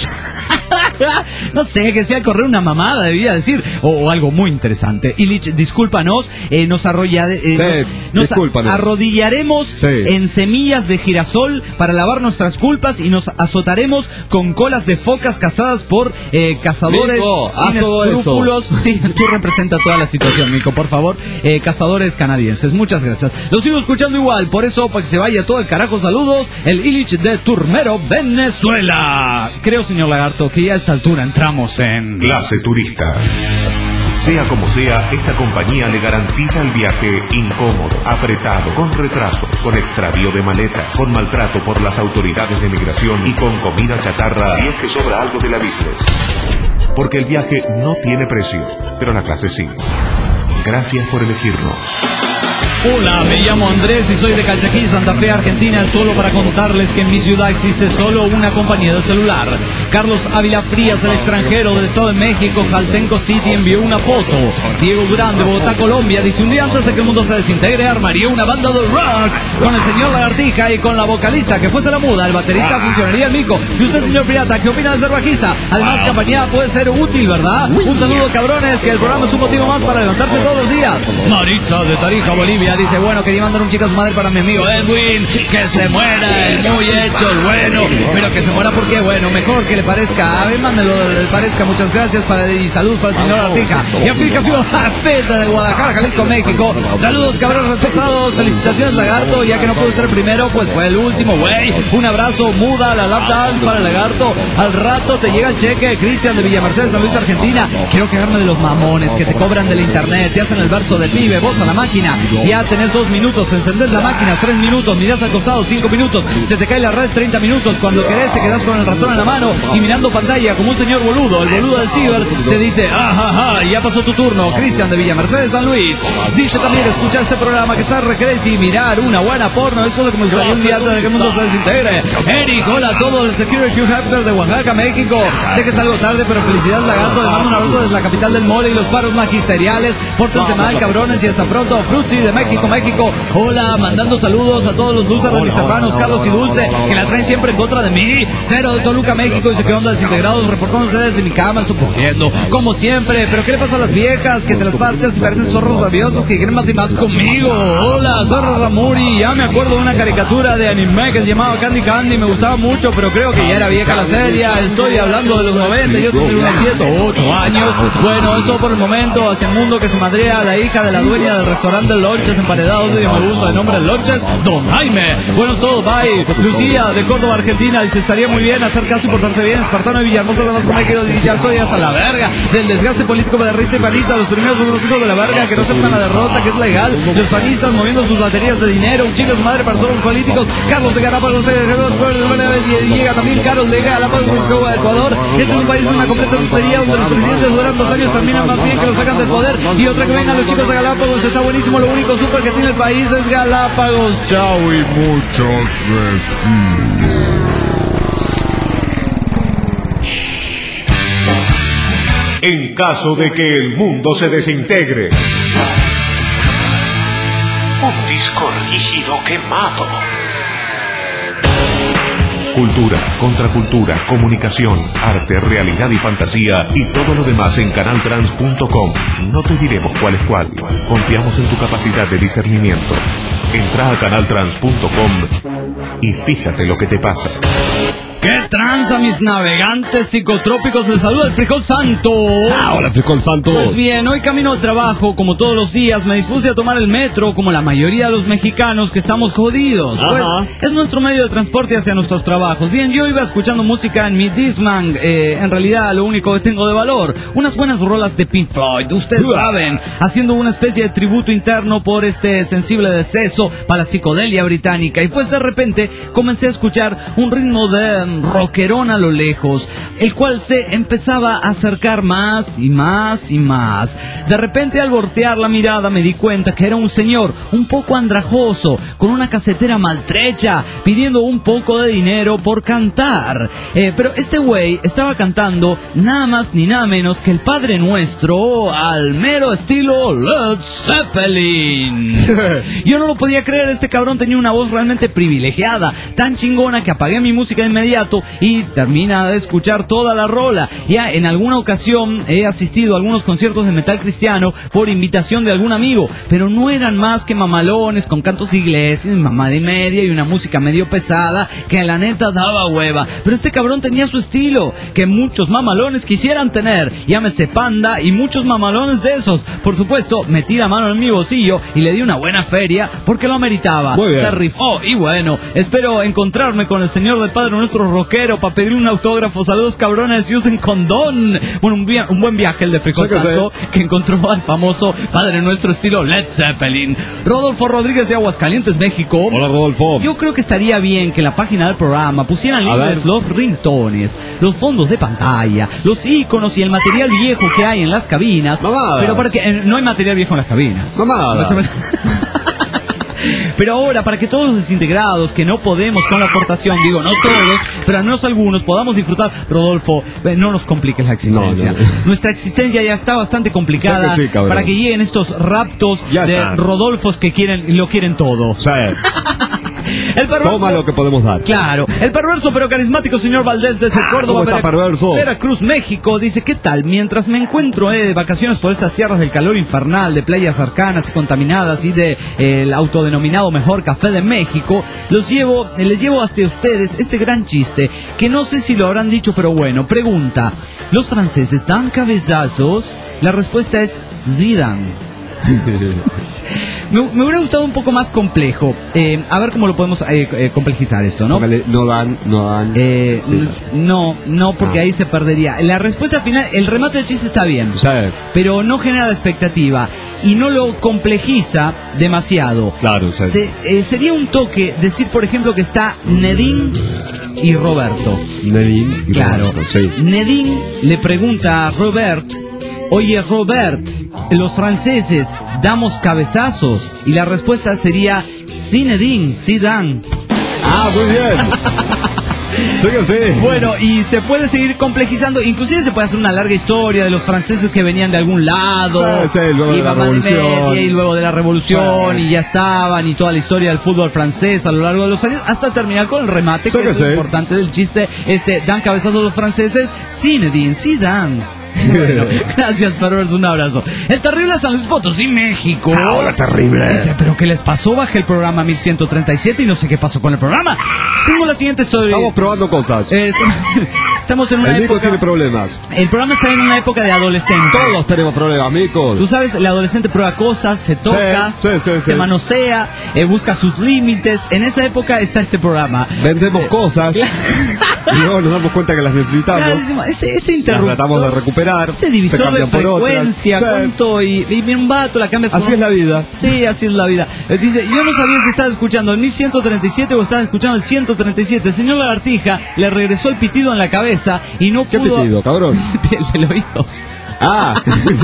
Speaker 7: no sé, que sea el correo una mamada, debía decir. O, o algo muy interesante. Illich, discúlpanos, eh, nos, arrolla, eh,
Speaker 8: Sí,
Speaker 7: nos, nos
Speaker 8: discúlpanos.
Speaker 7: arrodillaremos
Speaker 8: Sí.
Speaker 7: en semillas de girasol para lavar nuestras culpas y nos azotaremos con colas de focas cazadas por eh, cazadores
Speaker 8: Mico, haz
Speaker 7: sin
Speaker 8: todo eso.
Speaker 7: escrúpulos. Sí, tú representas toda la situación, Mico, por favor. Eh, cazadores canadienses, muchas gracias. Lo sigo escuchando igual, por eso, para que se vaya todo el carajo, saludos, el Illich de Turmero, Venezuela. Creo, señor Lagarto, que ya a esta altura entramos en...
Speaker 3: Clase turista. Sea como sea, esta compañía le garantiza el viaje incómodo, apretado, con retrasos, con extravío de maletas, con maltrato por las autoridades de migración y con comida chatarra si es que sobra algo de la business. Porque el viaje no tiene precio, pero la clase sí. Gracias por elegirnos.
Speaker 7: Hola, me llamo Andrés y soy de Calchaquí, Santa Fe, Argentina, solo para contarles que en mi ciudad existe solo una compañía de celular. Carlos Ávila Frías, el extranjero del Estado de México, Jaltenco City, envió una foto. Diego Durán, de Bogotá, Colombia, dice, un día antes de que el mundo se desintegre, armaría una banda de rock con el señor Lagartija y con la vocalista, que fuese la muda, el baterista funcionaría el Mico. Y usted, señor Pirata, ¿qué opina de ser bajista? Además, compañía puede ser útil, ¿verdad? Un saludo, cabrones, que el programa es un motivo más para levantarse todos los días. Maritza, de Tarija, Bolivia, dice, bueno, quería mandar un chico a su madre para mi amigo Edwin, que se muera, el muy hecho, el bueno, pero que se muera porque, bueno, mejor que le parezca, a ver, mándelo, le parezca, muchas gracias para, y salud para el señor Artija. Y aplicación Feta de Guadalajara, Jalisco, México. Saludos, cabrones rechazados, felicitaciones, Lagarto, ya que no pudo ser primero, pues fue el último, güey. Un abrazo, muda, la lap dance para el Lagarto. Al rato te llega el cheque, Cristian de Villa Mercedes, San Luis, Argentina. Quiero quejarme de los mamones que te cobran del internet, te hacen el verso del pibe, vos a la máquina, y a ya tenés dos minutos, encendés la máquina tres minutos, mirás al costado cinco minutos, se te cae la red treinta minutos, cuando querés te quedás con el ratón en la mano y mirando pantalla como un señor boludo, el boludo del ciber te dice, ajá, ya pasó tu turno. Cristian de Villa Mercedes, San Luis, dice también, escucha este programa que está re crazy, mirar una buena porno, eso es lo que me gustaría un día antes de que el mundo se desintegre. Eric, hola a todos, el Security Hacker de Oaxaca, México, sé que es algo tarde, pero felicidades lagarto, le mando un abrazo desde la capital del mole y los paros magisteriales, pórtense mal cabrones y hasta pronto. Fruxi de México, México, hola, mandando saludos a todos los losers de mis hermanos Carlos y Dulce, que la traen siempre en contra de mí. Cero de Toluca, México, dice que onda desintegrados, reportándose desde mi cama, estoy cogiendo, como siempre, pero ¿qué le pasa a las viejas que te las parchas y parecen zorros rabiosos que quieren más y más conmigo? Hola, Zorra Ramuri, ya me acuerdo de una caricatura de anime que se llamaba Candy Candy, me gustaba mucho, pero creo que ya era vieja la serie, estoy hablando de los noventa, yo tengo unos siete o ocho años. Bueno, es todo por el momento, hacia el mundo que se madrea la hija de la dueña del restaurante Lonches Emparedados y me gusta el nombre Lonches, Don Jaime. Buenos todos, bye. Lucía de Córdoba, Argentina, dice, estaría muy bien hacer caso y portarse bien. Espartano de Villahermosa de Vasco México, dice, ya estoy hasta la verga del desgaste político de rista y panista, los primeros son los hijos de la verga que no aceptan la derrota, que es legal, los panistas moviendo sus baterías de dinero, un chico de madre para todos los políticos. Carlos de Galápagos, llega también Carlos de Galápagos, Ecuador. Este es un país, una completa tontería donde los presidentes duran dos años, terminan más bien que los sacan del poder. Y otra que vengan los chicos de Galápagos, está buenísimo, lo único súper que tiene el país es Galápagos. Chao y muchos besitos.
Speaker 3: En caso de que el mundo se desintegre.
Speaker 6: Un disco rígido quemado.
Speaker 3: Cultura, contracultura, comunicación, arte, realidad y fantasía y todo lo demás en canal trans punto com. No te diremos cuál es cuál. Confiamos en tu capacidad de discernimiento. Entra a canal trans punto com y fíjate lo que te pasa.
Speaker 7: ¿Qué tranza, mis navegantes psicotrópicos? Les saluda el Frijol Santo.
Speaker 8: Ah, hola, Frijol Santo.
Speaker 7: Pues bien, hoy camino al trabajo, como todos los días, me dispuse a tomar el metro, como la mayoría de los mexicanos que estamos jodidos. Ajá. Pues es nuestro medio de transporte hacia nuestros trabajos. Bien, yo iba escuchando música en mi Discman, eh, en realidad lo único que tengo de valor, unas buenas rolas de Pink Floyd, ustedes uh. saben, haciendo una especie de tributo interno por este sensible deceso para la psicodelia británica. Y pues de repente comencé a escuchar un ritmo de rockerón a lo lejos, el cual se empezaba a acercar más y más y más. De repente, al voltear la mirada, me di cuenta que era un señor un poco andrajoso, con una casetera maltrecha, pidiendo un poco de dinero por cantar. Eh, pero este güey estaba cantando nada más ni nada menos que el Padre Nuestro al mero estilo Led Zeppelin. Yo no lo podía creer, este cabrón tenía una voz realmente privilegiada, tan chingona que apagué mi música de inmediato y termina de escuchar toda la rola. Ya en alguna ocasión he asistido a algunos conciertos de metal cristiano por invitación de algún amigo, pero no eran más que mamalones con cantos de iglesias, mamada y media y una música medio pesada que la neta daba hueva. Pero este cabrón tenía su estilo, que muchos mamalones quisieran tener, llámese Panda y muchos mamalones de esos. Por supuesto, metí la mano en mi bolsillo y le di una buena feria porque lo ameritaba. Se rifó y bueno, espero encontrarme con el señor del Padre Nuestro rockero para pedir un autógrafo. Saludos, cabrones, y usen condón. Bueno, un, via- un buen viaje el de Frijol Santo, que encontró al famoso Padre Nuestro estilo Led Zeppelin. Rodolfo Rodríguez de Aguascalientes, México.
Speaker 8: Hola, Rodolfo.
Speaker 7: Yo creo que estaría bien que en la página del programa pusieran libres los ringtones, los fondos de pantalla, los iconos y el material viejo que hay en las cabinas.
Speaker 8: Mamadas.
Speaker 7: Pero para que eh, no hay material viejo en las cabinas.
Speaker 8: Mamadas.
Speaker 7: Pero ahora, para que todos los desintegrados que no podemos con la aportación, digo, no todos, pero al menos algunos, podamos disfrutar, Rodolfo, eh, no nos compliques la existencia. No, no, no. Nuestra existencia ya está bastante complicada, sí que sí, para que lleguen estos raptos ya de está. Rodolfos que quieren lo quieren todo.
Speaker 8: Sí. El perverso, toma lo que podemos dar.
Speaker 7: Claro, el perverso pero carismático señor Valdés desde ah, Córdoba,
Speaker 8: Vera, perverso?
Speaker 7: Veracruz, México, dice, ¿qué tal? Mientras me encuentro eh, de vacaciones por estas tierras del calor infernal, de playas arcanas y contaminadas y de eh, el autodenominado mejor café de México, los llevo, eh, les llevo hasta ustedes este gran chiste, que no sé si lo habrán dicho, pero bueno, pregunta, ¿los franceses dan cabezazos? La respuesta es Zidane. Me, me hubiera gustado un poco más complejo. Eh, a ver cómo lo podemos eh, eh, complejizar esto, ¿no?
Speaker 8: No dan, no dan.
Speaker 7: Eh, sí. No, no, porque ah. ahí se perdería. La respuesta final, el remate del chiste está bien, sí, pero no genera la expectativa. y no lo complejiza demasiado.
Speaker 8: Claro, sí.
Speaker 7: Se, eh, sería un toque decir, por ejemplo, que está Nedín y Roberto.
Speaker 8: Nedín y
Speaker 7: Claro.
Speaker 8: Roberto, sí.
Speaker 7: Nedín le pregunta a Robert: oye, Robert, los franceses damos cabezazos. Y la respuesta sería: sí, Nedín, sí dan.
Speaker 8: Ah, muy bien. Sí que sí.
Speaker 7: Bueno, y se puede seguir complejizando, inclusive se puede hacer una larga historia de los franceses que venían de algún lado,
Speaker 8: sí, sí, luego
Speaker 7: y
Speaker 8: de la
Speaker 7: mamá
Speaker 8: revolución,
Speaker 7: media, y luego de la revolución,
Speaker 8: sí.
Speaker 7: y ya estaban, y toda la historia del fútbol francés a lo largo de los años, hasta terminar con el remate,
Speaker 8: sí
Speaker 7: que,
Speaker 8: que
Speaker 7: es
Speaker 8: sí.
Speaker 7: lo importante del chiste, este, dan cabezazos los franceses, sí, Nedín, sí dan. Bueno, gracias, Perverso, un abrazo. El terrible San Luis Potosí, México.
Speaker 8: Ahora terrible.
Speaker 7: Dice: ¿pero qué les pasó? Bajé el programa mil ciento treinta y siete y no sé qué pasó con el programa. Tengo la siguiente historia.
Speaker 8: Estamos probando cosas.
Speaker 7: Eh, Estamos en una
Speaker 8: El Nico
Speaker 7: época...
Speaker 8: tiene problemas.
Speaker 7: El programa está en una época de adolescente.
Speaker 8: Todos tenemos problemas, amigos.
Speaker 7: Tú sabes, el adolescente prueba cosas, se toca,
Speaker 8: Sí, sí, sí,
Speaker 7: se
Speaker 8: sí.
Speaker 7: manosea, eh, busca sus límites. En esa época está este programa.
Speaker 8: Vendemos
Speaker 7: Sí.
Speaker 8: cosas y luego nos damos cuenta que las necesitamos.
Speaker 7: Claro, este, este
Speaker 8: Las
Speaker 7: interruptor,
Speaker 8: tratamos de recuperar.
Speaker 7: este
Speaker 8: se
Speaker 7: divisor de
Speaker 8: cambian por otras.
Speaker 7: frecuencia,
Speaker 8: Sí.
Speaker 7: cuánto, y, y viene un vato, la cambias
Speaker 8: Así
Speaker 7: con-
Speaker 8: es la vida.
Speaker 7: Sí, así es la vida. Eh, Dice: yo no sabía si estabas escuchando el mil ciento treinta y siete o estabas escuchando el ciento treinta y siete. El señor Lagartija le regresó el pitido en la cabeza y no
Speaker 8: ¿Qué
Speaker 7: pudo...
Speaker 8: pitido, cabrón?
Speaker 7: El del oído.
Speaker 8: Ah,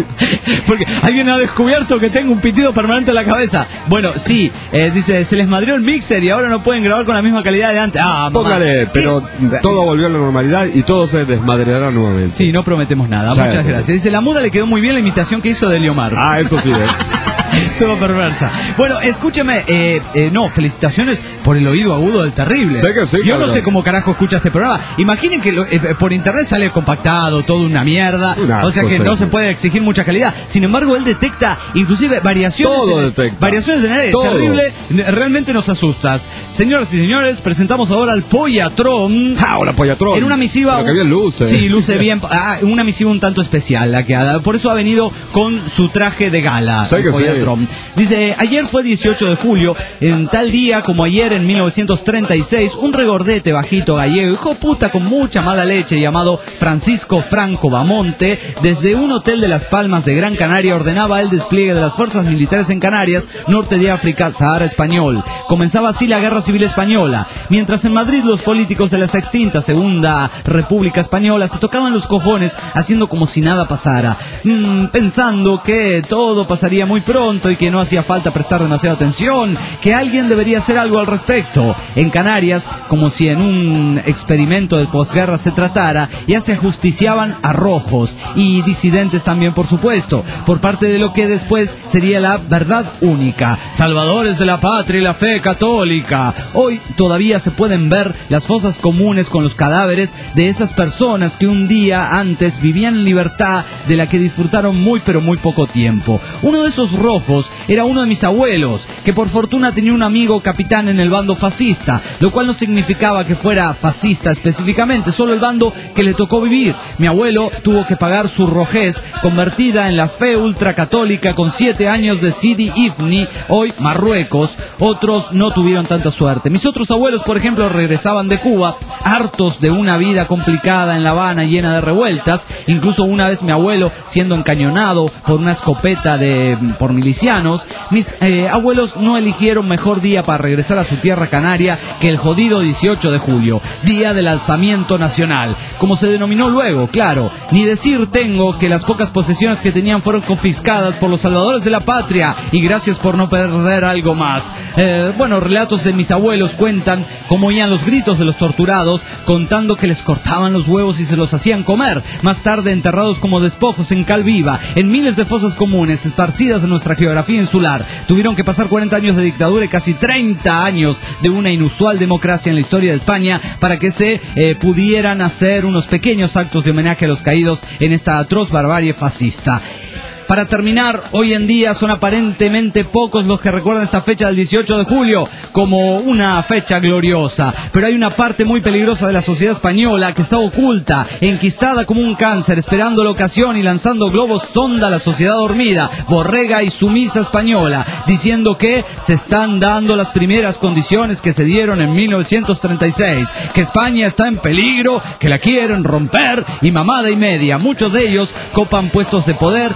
Speaker 7: Porque alguien ha descubierto que tengo un pitido permanente en la cabeza. Bueno, sí, eh, dice: se les madrió el mixer y ahora no pueden grabar con la misma calidad de antes. Ah, mamá.
Speaker 8: póngale, pero todo volvió a la normalidad y todo se desmadrará nuevamente.
Speaker 7: Sí, no prometemos nada.
Speaker 8: Sí,
Speaker 7: Muchas
Speaker 8: sí,
Speaker 7: gracias.
Speaker 8: sí.
Speaker 7: Dice: la muda le quedó muy bien la imitación que hizo de Eliomar.
Speaker 8: Ah, eso sí, ¿eh?
Speaker 7: Somos perversa. Bueno, escúcheme, eh, eh, no, felicitaciones por el oído agudo del terrible.
Speaker 8: Sé que sí,
Speaker 7: Yo no
Speaker 8: cabrón.
Speaker 7: sé cómo carajo escucha este programa. Imaginen que lo- eh, por internet sale compactado, toda una mierda.
Speaker 8: Una
Speaker 7: o sea que
Speaker 8: cosa.
Speaker 7: no se puede exigir mucha calidad. Sin embargo, él detecta inclusive variaciones.
Speaker 8: Todo
Speaker 7: en-
Speaker 8: detecta.
Speaker 7: Variaciones de manera
Speaker 8: Todo.
Speaker 7: terrible. Realmente nos asustas. Señoras y señores, presentamos ahora al Pollatrón.
Speaker 8: ¡Ah, hola, Pollatrón!
Speaker 7: En una misiva.
Speaker 8: Pero que bien luce.
Speaker 7: Sí, luce bien. Ah, una misiva un tanto especial la que ha dado. Por eso ha venido con su traje de gala.
Speaker 8: Sé
Speaker 7: el
Speaker 8: que sí.
Speaker 7: Pollatrón. Dice: ayer fue dieciocho de julio. En tal día como ayer en mil novecientos treinta y seis, un regordete bajito gallego, hijo puta con mucha mala leche, llamado Francisco Franco Bamonte, desde un hotel de Las Palmas de Gran Canaria ordenaba el despliegue de las fuerzas militares en Canarias, norte de África, Sahara español. Comenzaba así la Guerra Civil Española. Mientras en Madrid los políticos de la extinta Segunda República Española se tocaban los cojones haciendo como si nada pasara, mm, pensando que todo pasaría muy pronto y que no hacía falta prestar demasiada atención, que alguien debería hacer algo al respecto. En Canarias, como si en un experimento de posguerra se tratara, ya se ajusticiaban a rojos y disidentes también, por supuesto, por parte de lo que después sería la verdad única, salvadores de la patria y la fe católica. Hoy todavía se pueden ver las fosas comunes con los cadáveres de esas personas que un día antes vivían en libertad, de la que disfrutaron muy pero muy poco tiempo. Uno de esos rojos era uno de mis abuelos, que por fortuna tenía un amigo capitán en el bando fascista, lo cual no significaba que fuera fascista específicamente, solo el bando que le tocó vivir. Mi abuelo tuvo que pagar su rojez convertida en la fe ultracatólica con siete años de Sidi Ifni, hoy Marruecos. Otros no tuvieron tanta suerte. Mis otros abuelos, por ejemplo, regresaban de Cuba, hartos de una vida complicada en La Habana llena de revueltas. Incluso una vez mi abuelo siendo encañonado por una escopeta de por milicianos. Mis eh, abuelos no eligieron mejor día para regresar a su tierra canaria que el jodido dieciocho de julio, día del alzamiento nacional, como se denominó luego, claro. Ni decir tengo que las pocas posesiones que tenían fueron confiscadas por los salvadores de la patria, y gracias por no perder algo más. Eh, bueno, relatos de mis abuelos cuentan cómo oían los gritos de los torturados, contando que les cortaban los huevos y se los hacían comer, más tarde enterrados como despojos en cal viva, en miles de fosas comunes esparcidas en nuestra geografía insular. Tuvieron que pasar cuarenta años de dictadura y casi treinta años de una inusual democracia en la historia de España para que se eh, pudieran hacer unos pequeños actos de homenaje a los caídos en esta atroz barbarie fascista. Para terminar, hoy en día son aparentemente pocos los que recuerdan esta fecha del dieciocho de julio como una fecha gloriosa, pero hay una parte muy peligrosa de la sociedad española que está oculta, enquistada como un cáncer, esperando la ocasión y lanzando globos sonda a la sociedad dormida, borrega y sumisa española, diciendo que se están dando las primeras condiciones que se dieron en mil novecientos treinta y seis, que España está en peligro, que la quieren romper y mamada y media. Muchos de ellos copan puestos de poder y son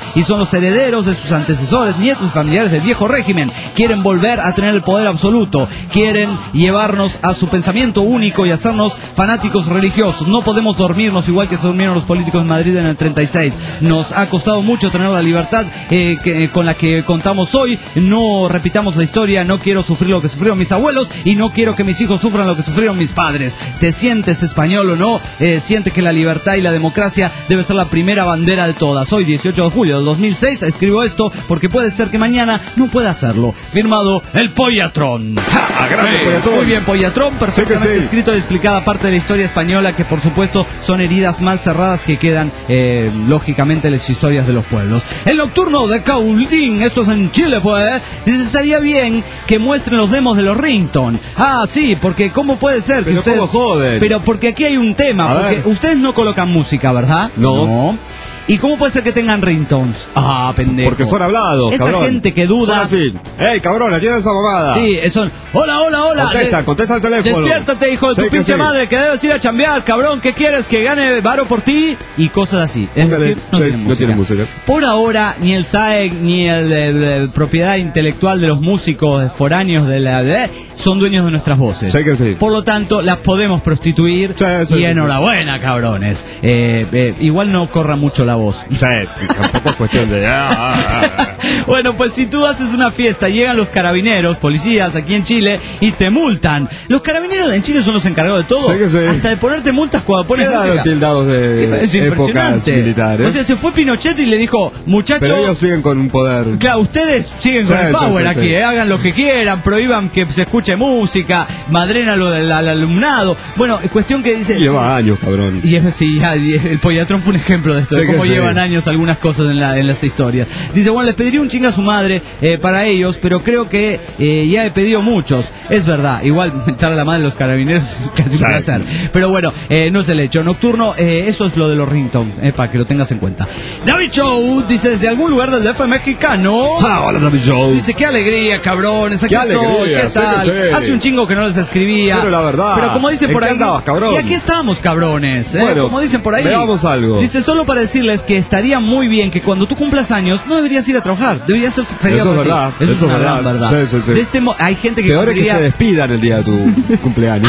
Speaker 7: los herederos de sus antecesores, nietos y familiares del viejo régimen. Quieren volver a tener el poder absoluto. Quieren llevarnos a su pensamiento único y hacernos fanáticos religiosos. No podemos dormirnos igual que se durmieron los políticos en Madrid en el treinta y seis. Nos ha costado mucho tener la libertad eh, que, con la que contamos hoy. No repitamos la historia. No quiero sufrir lo que sufrieron mis abuelos y no quiero que mis hijos sufran lo que sufrieron mis padres. ¿Te sientes español o no? Eh, siente que la libertad y la democracia debe ser la primera bandera de todas. Hoy, dieciocho de julio del dos mil seis, escribo esto porque puede ser que mañana no pueda hacerlo. Firmado El Pollatrón.
Speaker 8: ¡Ja! ¡Grande
Speaker 7: Sí,
Speaker 8: Pollatrón!
Speaker 7: muy bien, Pollatrón, perfectamente
Speaker 8: Sí que sí.
Speaker 7: escrito y explicada parte de la historia española, que por supuesto son heridas mal cerradas que quedan, eh, lógicamente, en las historias de los pueblos. El nocturno de Caulín, esto es en Chile, pues, dice, estaría bien que muestren los demos de los ringtone. Ah, sí, porque ¿cómo puede ser que
Speaker 8: Pero
Speaker 7: ustedes...
Speaker 8: ¿cómo joden?
Speaker 7: Pero porque aquí hay un tema,
Speaker 8: A
Speaker 7: porque
Speaker 8: ver.
Speaker 7: ustedes no colocan música, ¿verdad?
Speaker 8: No.
Speaker 7: No. ¿Y cómo puede ser que tengan ringtones? Ah, pendejo.
Speaker 8: Porque son hablados,
Speaker 7: Esa
Speaker 8: cabrón.
Speaker 7: gente que duda...
Speaker 8: Son así. ¡Ey, cabrón, atiende esa mamada!
Speaker 7: Sí, son... Hola, hola, hola.
Speaker 8: Contesta,
Speaker 7: De-
Speaker 8: contesta el teléfono.
Speaker 7: Despiértate, hijo de
Speaker 8: Sí
Speaker 7: tu
Speaker 8: que
Speaker 7: pinche
Speaker 8: sí.
Speaker 7: madre, que debes ir a chambear, cabrón. ¿Qué quieres? ¿Que gane varo por ti? Y cosas así. Es
Speaker 8: Póngale.
Speaker 7: decir, no,
Speaker 8: Sí,
Speaker 7: tienen
Speaker 8: no
Speaker 7: música.
Speaker 8: tienen música.
Speaker 7: Por ahora, ni el S A E C, ni el, el- el propiedad intelectual de los músicos foráneos de la... de- son dueños de nuestras voces.
Speaker 8: Sí que sí.
Speaker 7: Por lo tanto, las podemos prostituir.
Speaker 8: Sí, sí,
Speaker 7: y
Speaker 8: sí.
Speaker 7: enhorabuena, cabrones. Eh, eh, igual no corra mucho la voz.
Speaker 8: Sí, tampoco es cuestión de... ah, ah, ah.
Speaker 7: Bueno, pues si tú haces una fiesta, llegan los carabineros, policías aquí en Chile y te multan. Los carabineros en Chile son los encargados de todo.
Speaker 8: Sí que sí.
Speaker 7: Hasta de ponerte multas cuando pones
Speaker 8: Quedaron
Speaker 7: música.
Speaker 8: tildados de
Speaker 7: Es
Speaker 8: épocas
Speaker 7: impresionante.
Speaker 8: militares.
Speaker 7: O sea, se fue Pinochet y le dijo, muchachos...
Speaker 8: Pero ellos siguen con un poder...
Speaker 7: Claro, ustedes siguen
Speaker 8: Sí,
Speaker 7: con el
Speaker 8: sí,
Speaker 7: power
Speaker 8: sí,
Speaker 7: aquí,
Speaker 8: sí.
Speaker 7: eh, hagan lo que quieran, prohíban que se escuche música, madren al, al- al alumnado. Bueno, cuestión que dice...
Speaker 8: Lleva años, cabrón.
Speaker 7: Y es, sí, ya, y el Pollatrón fue un ejemplo de esto,
Speaker 8: Sí
Speaker 7: de
Speaker 8: que
Speaker 7: cómo
Speaker 8: sí.
Speaker 7: llevan años algunas cosas en, la, en las historias. Dice, bueno, les pediría un chinga a su madre eh, para ellos, pero creo que eh, ya he pedido muchos. Es verdad, igual mentar a la madre de los carabineros es casi un
Speaker 8: Sí.
Speaker 7: placer. Pero bueno, eh, no es el hecho. Nocturno, eh, eso es lo de los ringtone, eh, para que lo tengas en cuenta. David Show dice, desde algún lugar del D F mexicano...
Speaker 8: Ah, hola, David Joe.
Speaker 7: Dice, qué alegría, cabrones, aquí
Speaker 8: Qué
Speaker 7: estoy,
Speaker 8: alegría,
Speaker 7: ¿qué
Speaker 8: sí que
Speaker 7: tal?
Speaker 8: sí.
Speaker 7: Hace un chingo que no les escribía.
Speaker 8: Pero la verdad,
Speaker 7: Pero como dicen
Speaker 8: ¿en
Speaker 7: por
Speaker 8: qué
Speaker 7: ahí...
Speaker 8: andabas, cabrón?
Speaker 7: Y aquí estamos, cabrones, ¿eh?
Speaker 8: Bueno,
Speaker 7: como dicen por ahí.
Speaker 8: veamos algo.
Speaker 7: Dice, solo para decirles que estaría muy bien que cuando tú cumplas años, no deberías ir a trabajar, deberías ser feriado.
Speaker 8: Eso es
Speaker 7: para ti.
Speaker 8: verdad, eso es
Speaker 7: una
Speaker 8: verdad.
Speaker 7: gran verdad.
Speaker 8: Sí, sí, sí.
Speaker 7: De este mo- hay gente que
Speaker 8: Peor es que
Speaker 7: cumpliría-
Speaker 8: te despidan el día de tu cumpleaños.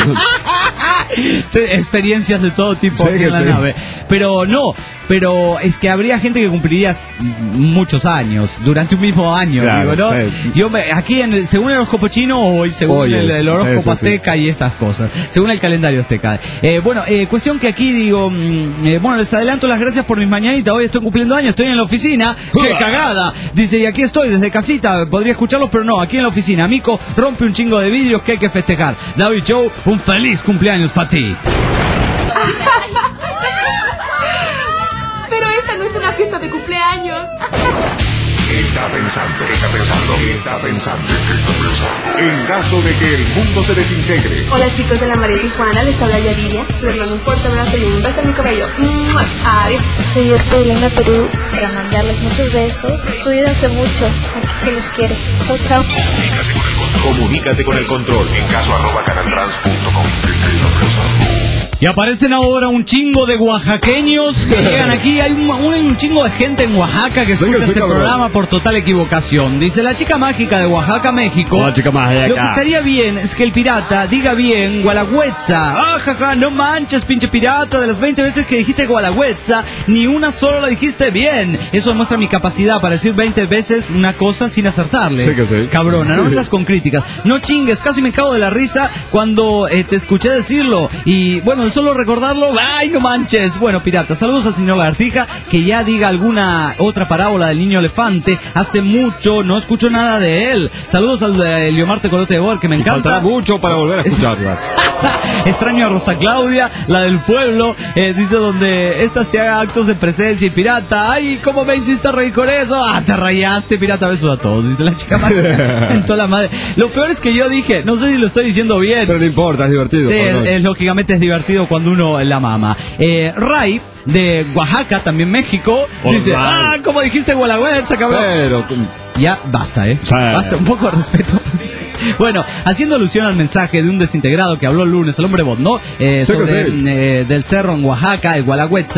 Speaker 7: Sí, experiencias de todo tipo
Speaker 8: Sí
Speaker 7: aquí
Speaker 8: que
Speaker 7: en la
Speaker 8: sí.
Speaker 7: nave. Pero no, pero es que habría gente que cumpliría s- muchos años, durante un mismo año,
Speaker 8: Claro,
Speaker 7: digo, ¿no?
Speaker 8: sí.
Speaker 7: Yo me, aquí, en el- según el horóscopo chino, o según
Speaker 8: Hoy
Speaker 7: el,
Speaker 8: es,
Speaker 7: el horóscopo
Speaker 8: sí, sí, sí.
Speaker 7: azteca y esas cosas, según el calendario azteca. Eh, bueno, eh, cuestión que aquí digo, mm, eh, bueno, les adelanto las gracias por mis mañanitas, hoy estoy cumpliendo años, estoy en la oficina, ¡qué cagada! Dice, y aquí estoy, desde casita, podría escucharlos, pero no, aquí en la oficina. Mico rompe un chingo de vidrios que hay que festejar. David Show, un feliz cumpleaños para ti.
Speaker 10: Pero esta no es una fiesta de cumpleaños.
Speaker 3: ¿Qué está pensando? ¿Qué está pensando? ¿Qué está pensando? ¿Qué está pensando? En caso de que el mundo se desintegre,
Speaker 10: Hola chicos de la María Tijuana, les habla Yaridia. Les mando un fuerte abrazo y un beso en mi cabello. ¡Mua! Adiós.
Speaker 11: Soy Ortolina Perú para mandarles muchos besos. Cuídense mucho, aquí se les quiere. Chau, chau.
Speaker 3: comunícate con el control en caso arroba canaltrans punto com. ¿Qué está pensando?
Speaker 7: Y aparecen ahora un chingo de oaxaqueños que llegan aquí. Hay un, un, un chingo de gente en Oaxaca que
Speaker 8: Sí,
Speaker 7: escucha
Speaker 8: sí,
Speaker 7: este
Speaker 8: cabrón.
Speaker 7: programa por total equivocación. Dice la chica mágica de Oaxaca, México.
Speaker 8: Hola, chica mágica.
Speaker 7: Lo que estaría bien es que el pirata diga bien Gualagüetza. Ah, jaja, no manches, pinche pirata. De las veinte veces que dijiste Gualagüetza, ni una sola la dijiste bien. Eso demuestra mi capacidad para decir veinte veces una cosa sin acertarle.
Speaker 8: Sí que sí.
Speaker 7: Cabrona, no vengas con críticas. No chingues, casi me cago de la risa cuando eh, te escuché decirlo. Y bueno, de solo recordarlo, ¡ay, no manches! Bueno, pirata, saludos al señor Lagartija, que ya diga alguna otra parábola del niño elefante. Hace mucho no escucho nada de él. Saludos al de Eliomarte Colote de Boer, que me encanta.
Speaker 8: Faltará mucho para volver a escucharlas.
Speaker 7: Extraño a Rosa Claudia, la del pueblo, eh, dice donde esta se haga actos de presencia y pirata. ¡Ay, cómo me hiciste reír con eso! ¡Ah, te rayaste, pirata! Besos a todos, dice la chica más. En toda la madre. Lo peor es que yo dije, no sé si lo estoy diciendo bien.
Speaker 8: Pero no importa, es divertido.
Speaker 7: Sí,
Speaker 8: por
Speaker 7: es,
Speaker 8: favor.
Speaker 7: es, lógicamente es divertido cuando uno la mama. Eh, Ray, de Oaxaca, también México,
Speaker 8: All
Speaker 7: dice,
Speaker 8: right.
Speaker 7: ¡ah, cómo dijiste Gualagüenza, cabrón!
Speaker 8: Pero...
Speaker 7: Ya, basta, ¿eh?
Speaker 8: Sí.
Speaker 7: Basta, un poco de respeto. Bueno, haciendo alusión al mensaje de un desintegrado que habló el lunes, el hombre bot, ¿no? Eh,
Speaker 8: Sí que
Speaker 7: sobre,
Speaker 8: sí.
Speaker 7: eh, del cerro en Oaxaca, el Gualagüetza.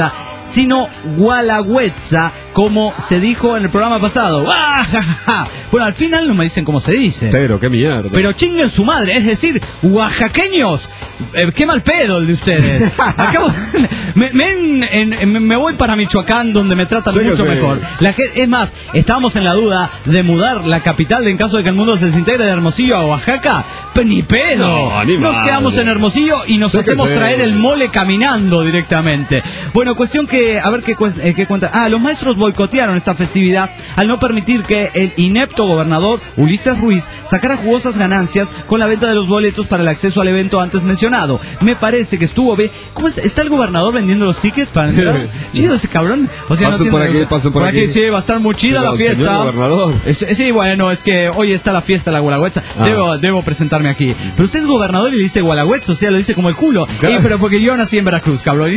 Speaker 7: sino Gualagüetza, como se dijo en el programa pasado. Bueno, al final no me dicen cómo se dice.
Speaker 8: Pero, qué mierda.
Speaker 7: Pero chinguen su madre, es decir, oaxaqueños. Eh, qué mal pedo el de ustedes. Acabo, me, me, en, en, me voy para Michoacán, donde me tratan sí, mucho sí. mejor. La, es más, estábamos en la duda de mudar la capital en caso de que el mundo se desintegre de Hermosillo a Oaxaca. Pero ni pedo. No, ni nos madre. Quedamos en Hermosillo y nos sí hacemos traer el mole caminando directamente. Bueno, cuestión que, a ver qué, eh, qué cuenta. Ah, los maestros boicotearon esta festividad al no permitir que el inepto gobernador Ulises Ruiz sacara jugosas ganancias con la venta de los boletos para el acceso al evento antes mencionado. Me parece que estuvo bien. ¿Cómo es? ¿Está el gobernador vendiendo los tickets para entrar? Chido ese cabrón. O sea,
Speaker 8: pasen
Speaker 7: no
Speaker 8: por aquí, pasen por, por aquí.
Speaker 7: aquí. Sí, va a estar muy chida la fiesta.
Speaker 8: Señor gobernador.
Speaker 7: Es, sí, bueno, es que hoy está la fiesta de la Gualagüetza. Ah. Debo, debo presentarme aquí. Pero usted es gobernador y le dice Gualagüetza, o sea, lo dice como el culo. Claro. Eh, pero porque yo nací en Veracruz, cabrón.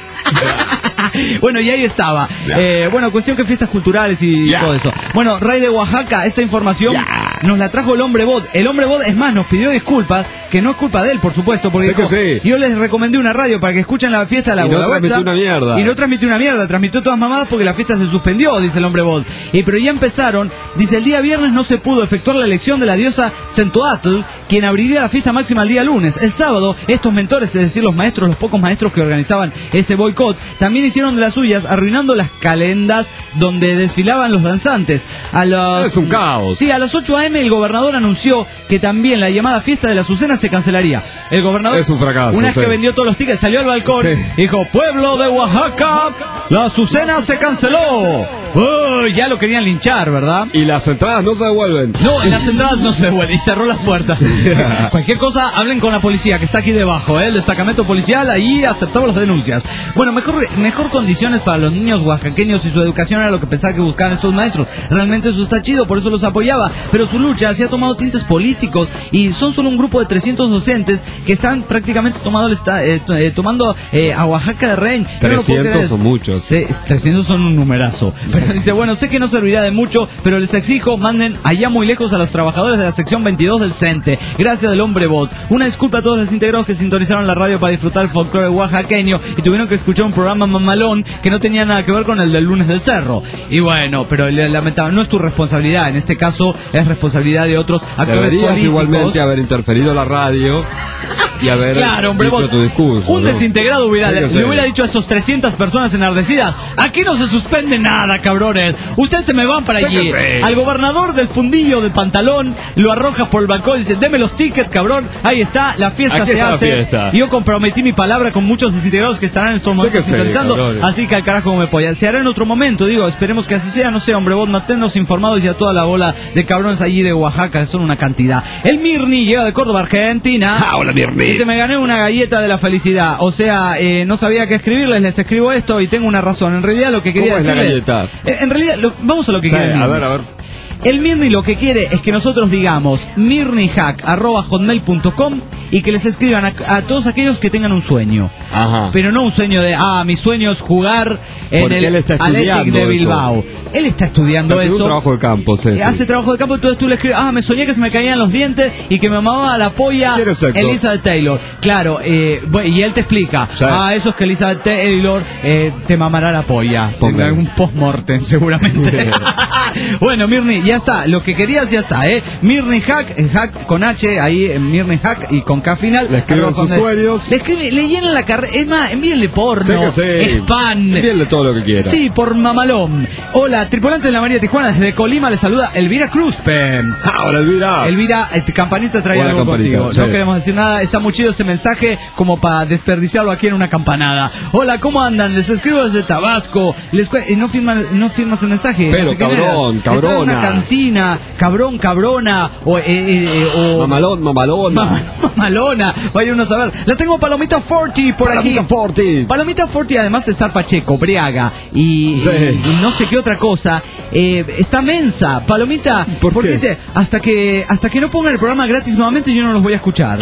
Speaker 7: Bueno, y ahí estaba. Eh, bueno, cuestión que fiestas culturales y yeah. todo eso. Bueno, Ray de Oaxaca, esta información yeah. nos la trajo el hombre bot. El hombre bot, es más, nos pidió disculpas, que no es culpa de él, por supuesto, porque
Speaker 8: dijo, sí.
Speaker 7: yo les recomendé una radio para que escuchen la fiesta de la Gualagüetza.
Speaker 8: Y no transmitió una mierda.
Speaker 7: Y no transmitió una mierda, transmitió todas mamadas porque la fiesta se suspendió, dice el hombre bot. Y pero ya empezaron, dice, el día viernes no se pudo efectuar la elección de la diosa Centoatl, quien abriría la fiesta máxima el día lunes. El sábado, estos mentores, es decir, los maestros, los pocos maestros que organizaban este boicot, también hicieron de las suyas, arruinando las calendas donde desfilaban los danzantes. A los...
Speaker 8: Es un caos.
Speaker 7: Sí, a las ocho a eme el gobernador anunció que también la llamada fiesta de la Azucena se cancelaría. El gobernador,
Speaker 8: es un fracaso,
Speaker 7: una vez
Speaker 8: sí.
Speaker 7: que vendió todos los tickets, salió al balcón sí. y dijo, pueblo de Oaxaca, la Azucena se canceló. Uh, ya lo querían linchar, ¿verdad?
Speaker 8: Y las entradas no se devuelven.
Speaker 7: No, en las entradas no se devuelven. Y cerró las puertas. Cualquier cosa, hablen con la policía, que está aquí debajo, ¿eh? El destacamento policial, ahí aceptamos las denuncias. Bueno, mejor, mejor condiciones para los niños oaxaqueños y su educación era lo que pensaba que buscaban estos maestros. Realmente eso está chido, por eso los apoyaba. Pero su lucha se ha tomado tintes políticos y son solo un grupo de trescientos docentes que están prácticamente tomando, el esta, eh, eh, tomando eh, a Oaxaca de rehén.
Speaker 8: trescientos son muchos.
Speaker 7: Sí, trescientos son un numerazo. Pero dice, bueno, sé que no servirá de mucho, pero les exijo, manden allá muy lejos a los trabajadores de la sección veintidós del CENTE. Gracias del hombre bot. Una disculpa a todos los integrados que sintonizaron la radio para disfrutar el folclore oaxaqueño y tuvieron que escuchar un programa mamalón que no tenía nada que ver con el del lunes del cerro. Y bueno, pero lamentable, no es tu responsabilidad, en este caso es responsabilidad de otros actores
Speaker 8: Deberías
Speaker 7: políticos.
Speaker 8: Igualmente haber interferido la radio y haber
Speaker 7: claro, hombre,
Speaker 8: dicho
Speaker 7: vos,
Speaker 8: tu discurso.
Speaker 7: Un
Speaker 8: ¿no?
Speaker 7: desintegrado hubiera,
Speaker 8: sí,
Speaker 7: le,
Speaker 8: sí.
Speaker 7: le hubiera dicho a esos trescientas personas enardecidas, aquí no se suspende nada, cabrones. Ustedes se me van para sí, allí. Sí. Al gobernador del fundillo del pantalón lo arroja por el balcón y dice, deme los tickets, cabrón. Ahí está, la fiesta
Speaker 8: aquí
Speaker 7: se hace.
Speaker 8: Fiesta.
Speaker 7: Yo comprometí mi palabra con muchos desintegrados que estarán en estos momentos sí sintonizando. Sí, así que al carajo me apoya. Se hará en otro momento, digo, esperemos que así sea. No sé, hombre, vos manténnos informados y a toda la bola de cabrones allí de Oaxaca, que son una cantidad. El Mirni llega de Córdoba, Argentina.
Speaker 8: Ah, hola, Mirni.
Speaker 7: Y se me gané una galleta de la felicidad. O sea, eh, no sabía qué escribirles, les escribo esto y tengo una razón. En realidad lo que quería
Speaker 8: ¿Cómo
Speaker 7: decirles...
Speaker 8: es la galleta?
Speaker 7: Eh, en realidad, lo, vamos a lo que
Speaker 8: sí,
Speaker 7: quiere.
Speaker 8: A ver, a ver.
Speaker 7: El Mirni lo que quiere es que nosotros digamos mirnihack arroba hotmail punto com y que les escriban a, a todos aquellos que tengan un sueño.
Speaker 8: Ajá.
Speaker 7: Pero no un sueño de, ah, mi sueño es jugar en
Speaker 8: Porque
Speaker 7: el Athletic de Bilbao. Eso. Él está estudiando
Speaker 8: Pero
Speaker 7: eso.
Speaker 8: Hace un trabajo de campo, sí,
Speaker 7: Hace
Speaker 8: sí.
Speaker 7: trabajo de campo, entonces tú le escribes, ah, me soñé que se me caían los dientes y que me mamaba la polla Elizabeth Taylor. Claro, eh, y él te explica, sí. ah, eso es que Elizabeth Taylor eh, te mamará la polla. En algún post-mortem, seguramente. Bueno, Mirni, ya está. Lo que querías ya está, ¿eh? Mirni Hack, hack con H, ahí en Mirni Hack y con K final.
Speaker 8: Le escriben sus sueños.
Speaker 7: Le, escribe, le llenan la carrera. Es más, envíenle porno,
Speaker 8: sí que sí.
Speaker 7: spam.
Speaker 8: Envíenle todo lo que quiera.
Speaker 7: Sí, por mamalón. Hola, tripulante de la María Tijuana, desde Colima le saluda Elvira Cruzpen.
Speaker 8: Ah, hola, Elvira.
Speaker 7: Elvira, este, campanita trae
Speaker 8: hola,
Speaker 7: algo
Speaker 8: campanita,
Speaker 7: contigo.
Speaker 8: sí.
Speaker 7: No queremos decir nada, está muy chido este mensaje como para desperdiciarlo aquí en una campanada. Hola, ¿cómo andan? Les escribo desde Tabasco. Les cu- y no firman, no firmas el mensaje.
Speaker 8: Pero,
Speaker 7: no sé
Speaker 8: cabrón, cabrona.
Speaker 7: Está en una cantina, cabrón, cabrona. O, eh, eh, o
Speaker 8: mamalón, mamalona.
Speaker 7: Mamalón, mamalona. Vaya uno a saber. La tengo Palomita cuarenta por
Speaker 8: Palomita
Speaker 7: aquí.
Speaker 8: cuarenta.
Speaker 7: Palomita cuarenta, además de estar Pacheco, Briaga y,
Speaker 8: sí.
Speaker 7: y, y no sé qué otra cosa. Eh, está mensa, Palomita.
Speaker 8: ¿Por
Speaker 7: porque
Speaker 8: qué?
Speaker 7: dice, hasta que, hasta que no pongan el programa gratis nuevamente, yo no los voy a escuchar.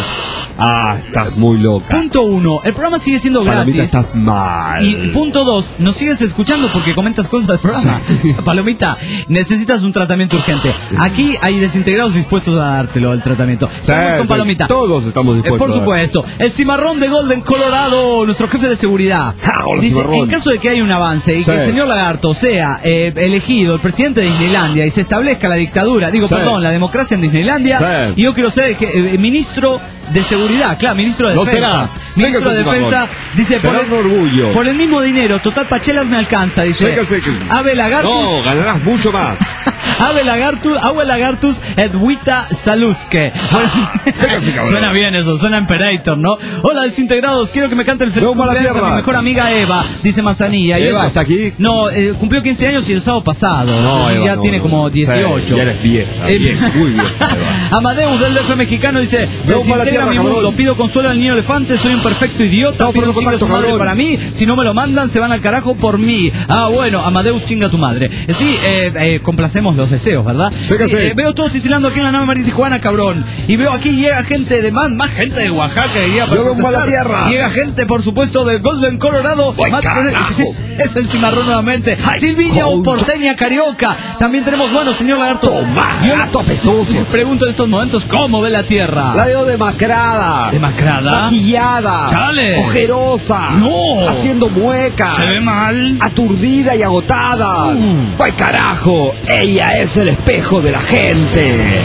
Speaker 8: Ah, estás muy loca.
Speaker 7: Punto uno, el programa sigue siendo
Speaker 8: Palomita,
Speaker 7: gratis.
Speaker 8: estás mal.
Speaker 7: Y punto dos, nos sigues escuchando porque comentas cosas del programa. O sea, Palomita, necesitas un tratamiento urgente. Aquí hay desintegrados dispuestos a dártelo el tratamiento.
Speaker 8: Sí,
Speaker 7: Estamos con
Speaker 8: sí,
Speaker 7: Palomita.
Speaker 8: todos estamos dispuestos.
Speaker 7: Eh, por supuesto. El cimarrón de Golden, Colorado, nuestro jefe de seguridad.
Speaker 8: Ah, hola,
Speaker 7: Dice,
Speaker 8: cimarrón.
Speaker 7: en caso de que haya un avance y
Speaker 8: Sí.
Speaker 7: que el señor Lagarto sea eh, elegido el presidente de Disneylandia y se establezca la dictadura, digo,
Speaker 8: Sí.
Speaker 7: perdón, la democracia en Disneylandia,
Speaker 8: Sí.
Speaker 7: y yo quiero ser eh, ministro de seguridad, claro, ministro de
Speaker 8: No
Speaker 7: defensa.
Speaker 8: serás.
Speaker 7: Ministro
Speaker 8: Sé
Speaker 7: de
Speaker 8: que sos
Speaker 7: defensa,
Speaker 8: cimarrón.
Speaker 7: dice, por
Speaker 8: Será
Speaker 7: el,
Speaker 8: un orgullo.
Speaker 7: por el mismo dinero, total pachelas me alcanza, dice.
Speaker 8: Sé que sé que-
Speaker 7: Ave Lagartus.
Speaker 8: No, ganarás mucho más.
Speaker 7: Ave Lagartus, Ave Lagartus, Edwita Saluzke. Suena bien eso, suena Imperator, ¿no? Hola, desintegrados, quiero que me cante el feliz
Speaker 8: Vamos para la
Speaker 7: cumpleaños a
Speaker 8: tierra.
Speaker 7: mi mejor amiga Eva, dice Manzanilla. Y
Speaker 8: ¿Eva está aquí?
Speaker 7: No, eh, cumplió quince años y el sábado pasado.
Speaker 8: No,
Speaker 7: Y
Speaker 8: Eva,
Speaker 7: ya
Speaker 8: no,
Speaker 7: tiene
Speaker 8: no.
Speaker 7: como dieciocho.
Speaker 8: Sí, ya eres vieja,
Speaker 7: Eh,
Speaker 8: vieja, muy vieja, Eva.
Speaker 7: Amadeus del D F mexicano dice, se
Speaker 8: Vamos para la
Speaker 7: desintegra
Speaker 8: tierra,
Speaker 7: mi
Speaker 8: cabrón.
Speaker 7: mundo, pido consuelo al niño elefante, soy un perfecto idiota,
Speaker 8: Estamos
Speaker 7: pido un
Speaker 8: poniendo
Speaker 7: chingo a su
Speaker 8: contacto,
Speaker 7: madre
Speaker 8: cabrón.
Speaker 7: para mí, si no me lo mandan se van al carajo por mí. Ah, bueno, Amadeus chinga a tu madre. Eh, sí, eh, eh, complacemos los deseos, ¿verdad?
Speaker 8: Sí que sí.
Speaker 7: eh, veo todos titilando aquí en la nave María Tijuana, cabrón. Y veo aquí llega gente de más, más gente de Oaxaca que llega para
Speaker 8: Yo vengo a la
Speaker 7: protestar.
Speaker 8: tierra.
Speaker 7: Llega gente, por supuesto, de Golden, Colorado.
Speaker 8: ¡Ay,
Speaker 7: Más-
Speaker 8: carajo!
Speaker 7: Es el cimarrón nuevamente. Silvilla o porteña carioca. También tenemos, bueno, señor Lagarto.
Speaker 8: Toma,
Speaker 7: Yo
Speaker 8: gato apestoso.
Speaker 7: me pregunto en estos momentos, ¿cómo ve la tierra?
Speaker 8: La veo demacrada.
Speaker 7: ¿Demacrada?
Speaker 8: Maquillada.
Speaker 7: Chale.
Speaker 8: Ojerosa.
Speaker 7: No.
Speaker 8: Haciendo muecas.
Speaker 7: Se ve mal.
Speaker 8: Aturdida y agotada.
Speaker 7: Uh.
Speaker 8: ¡Ay, carajo! Ella es el espejo de la gente.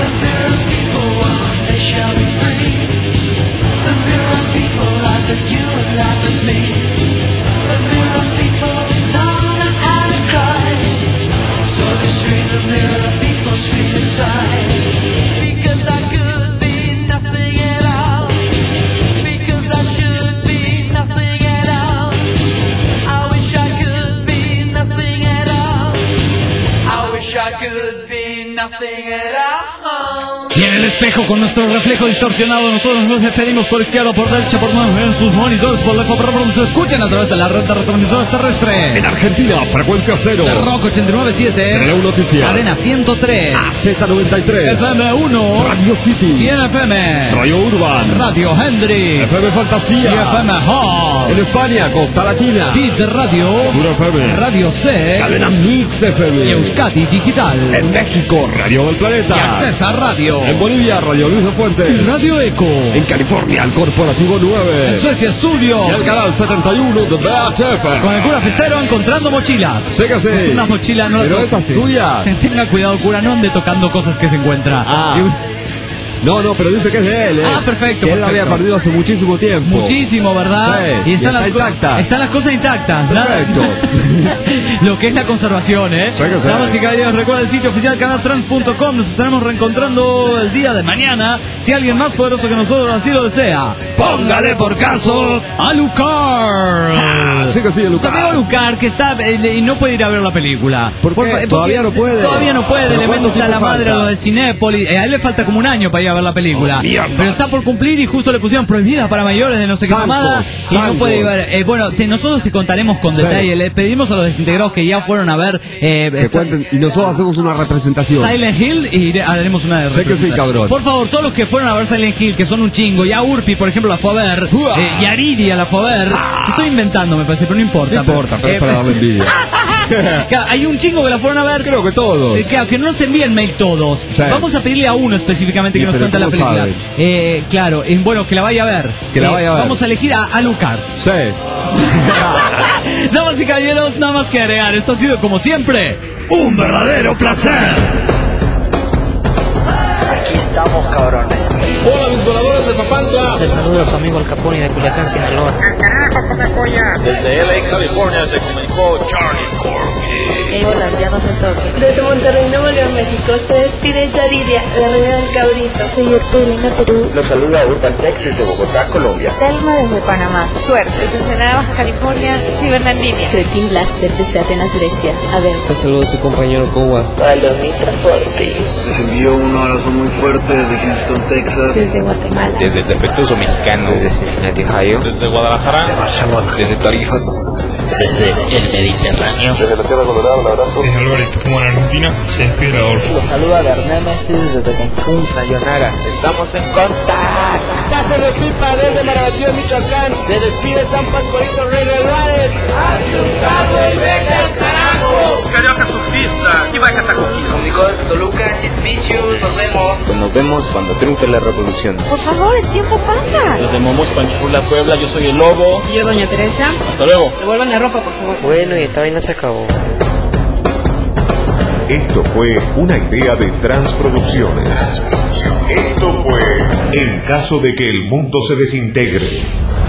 Speaker 7: Y en el espejo con nuestro reflejo distorsionado nosotros nos despedimos por izquierda, por derecha, por nueve en sus monitores, por la copa se escuchan a través de la red de retransmisores terrestres.
Speaker 8: En Argentina, frecuencia cero.
Speaker 7: De Rock ochenta y nueve punto siete,
Speaker 8: Releu Noticias.
Speaker 7: Cadena ciento tres,
Speaker 8: A Z noventa y tres.
Speaker 7: F M uno,
Speaker 8: Radio City.
Speaker 7: cien F M,
Speaker 8: Radio Urban.
Speaker 7: Radio Hendrix,
Speaker 8: F M Fantasía.
Speaker 7: y F M Hall,
Speaker 8: En España, Costa Latina.
Speaker 7: Beat Radio,
Speaker 8: Puro F M.
Speaker 7: Radio C,
Speaker 8: Cadena Mix F M.
Speaker 7: y Euskadi Digital,
Speaker 8: En México, Radio del
Speaker 7: y
Speaker 8: Planeta.
Speaker 7: Accesa Radio,
Speaker 8: En Bolivia, Radio Luis de Fuentes.
Speaker 7: Radio Eco,
Speaker 8: En California, el Corporativo nueve.
Speaker 7: en Suecia
Speaker 8: Y
Speaker 7: Studio,
Speaker 8: el canal setenta y uno de B H F.
Speaker 7: con el cura Festero encontrando mochilas.
Speaker 8: Sé que sí.
Speaker 7: Una mochila no la
Speaker 8: Pero
Speaker 7: toque.
Speaker 8: esa es suya.
Speaker 7: Ten- Tenga cuidado, cura, no ande tocando cosas que se encuentra.
Speaker 8: Ah.
Speaker 7: Y-
Speaker 8: No, no, pero dice que es de él, ¿eh?
Speaker 7: Ah, perfecto,
Speaker 8: Que él la había
Speaker 7: perfecto.
Speaker 8: perdido hace muchísimo tiempo.
Speaker 7: Muchísimo, ¿verdad?
Speaker 8: Sí,
Speaker 7: y están,
Speaker 8: y
Speaker 7: las
Speaker 8: está
Speaker 7: co-
Speaker 8: intacta.
Speaker 7: están las cosas intactas. nada-
Speaker 8: Perfecto.
Speaker 7: Lo que es la conservación, ¿eh?
Speaker 8: Sí que sí.
Speaker 7: Damas y caballeros, recuerda el sitio oficial canaltrans punto com. Nos estaremos reencontrando el día de mañana. Si alguien más poderoso que nosotros así lo desea, póngale por caso a Lucar.
Speaker 8: Ah, sí que sí, Lucar.
Speaker 7: Su amigo Lucar, que está eh, y no puede ir a ver la película.
Speaker 8: ¿Por qué?
Speaker 7: porque
Speaker 8: Todavía no puede.
Speaker 7: Todavía no puede.
Speaker 8: ¿Pero
Speaker 7: Le
Speaker 8: cuánto
Speaker 7: menta la
Speaker 8: tiempo
Speaker 7: madre a
Speaker 8: falta?
Speaker 7: lo de Cinépolis. Eh, a él le falta como un año para ir a ver la película.
Speaker 8: Oh, mierda.
Speaker 7: Pero está por cumplir y justo le pusieron prohibida para mayores de no sé qué
Speaker 8: Santos,
Speaker 7: mamada. Y no
Speaker 8: santos.
Speaker 7: puede ver. Eh, bueno, te- nosotros te contaremos con
Speaker 8: Sí.
Speaker 7: detalle. Le pedimos a los desintegrados que ya fueron a ver eh,
Speaker 8: Que cuenten, y nosotros hacemos una representación.
Speaker 7: Silent Hill y iré- haremos una de
Speaker 8: Sé que sí, cabrón.
Speaker 7: Por favor, todos los que fueron a ver Silent Hill, que son un chingo, ya Urpi, por ejemplo, la fue a ver,
Speaker 8: Uah.
Speaker 7: eh, y Aridia la fue a ver. Estoy inventando, me parece, pero no importa.
Speaker 8: No importa, pero es
Speaker 7: Eh,
Speaker 8: para darle envidia.
Speaker 7: Claro, hay un chingo que la fueron a ver.
Speaker 8: Creo que todos.
Speaker 7: Eh, claro, que no nos envíen mail todos.
Speaker 8: Sí.
Speaker 7: Vamos a pedirle a uno específicamente
Speaker 8: Sí,
Speaker 7: que nos
Speaker 8: pero
Speaker 7: cuente la
Speaker 8: ¿cómo
Speaker 7: película.
Speaker 8: saben?
Speaker 7: Eh, claro, eh, bueno, que la vaya a ver.
Speaker 8: Que la
Speaker 7: Eh,
Speaker 8: vaya a ver.
Speaker 7: Vamos a elegir a, a Lucar.
Speaker 8: Sí.
Speaker 7: Damas y caballeros, nada más que agregar. Esto ha sido, como siempre, un verdadero placer.
Speaker 12: Aquí estamos, cabrones.
Speaker 13: Hola, mis voladores de Papantla.
Speaker 14: Les saluda a su amigo El Capone de Culiacán, Sinaloa.
Speaker 12: ¡Al carajo, come polla!
Speaker 13: Desde L A, California, se comunicó Charlie Corky.
Speaker 11: Hey, hola, ya no se toque.
Speaker 10: Desde Monterrey, Nuevo León, México, se despide Yaridia, la reina del cabrito.
Speaker 11: Soy Urpelina, Perú.
Speaker 1: Los saluda Urban Texas de Bogotá, Colombia.
Speaker 11: Telma desde Panamá.
Speaker 10: Suerte. Desde Ensenada, Baja California y Bernardina.
Speaker 11: Cretin Blaster desde Atenas, Grecia. A ver.
Speaker 14: Un saludo a su compañero Kowa.
Speaker 12: Palomita Forti.
Speaker 15: Les envío un abrazo muy fuerte desde Houston, Texas.
Speaker 11: Desde Guatemala.
Speaker 16: Desde el Defectuoso Mexicano.
Speaker 14: Desde Cincinnati, Ohio.
Speaker 13: Desde Guadalajara.
Speaker 16: Desde Tarija. desde el Mediterráneo.
Speaker 17: Desde la Tierra Colorada, un abrazo.
Speaker 18: Desde Alvarito, como en Argentina, se despide Adolfo.
Speaker 19: Los saluda Berné Messi desde Cancún, Sayonara.
Speaker 20: Estamos en contacto.
Speaker 21: Casa de Pipa desde Marabatío, Michoacán. Se despide San Pascualito Rey del Valle.
Speaker 22: ¡Asustado y vete al carajo!
Speaker 23: Carioca surfista y vaya Tacuquí.
Speaker 24: Comunicó desde Toluca, Sitficius, nos vemos.
Speaker 25: Pues nos vemos cuando triunfe la revolución.
Speaker 26: Por favor, el tiempo pasa.
Speaker 27: Desde Momos, Panchipula, Puebla, yo soy el Lobo.
Speaker 28: Y yo, Doña Teresa.
Speaker 27: Hasta luego.
Speaker 28: Devuelvan la ropa, por favor.
Speaker 14: Bueno, y esta vaina se acabó.
Speaker 3: Esto fue una idea de Transproducciones. Esto fue En caso de que el mundo se desintegre.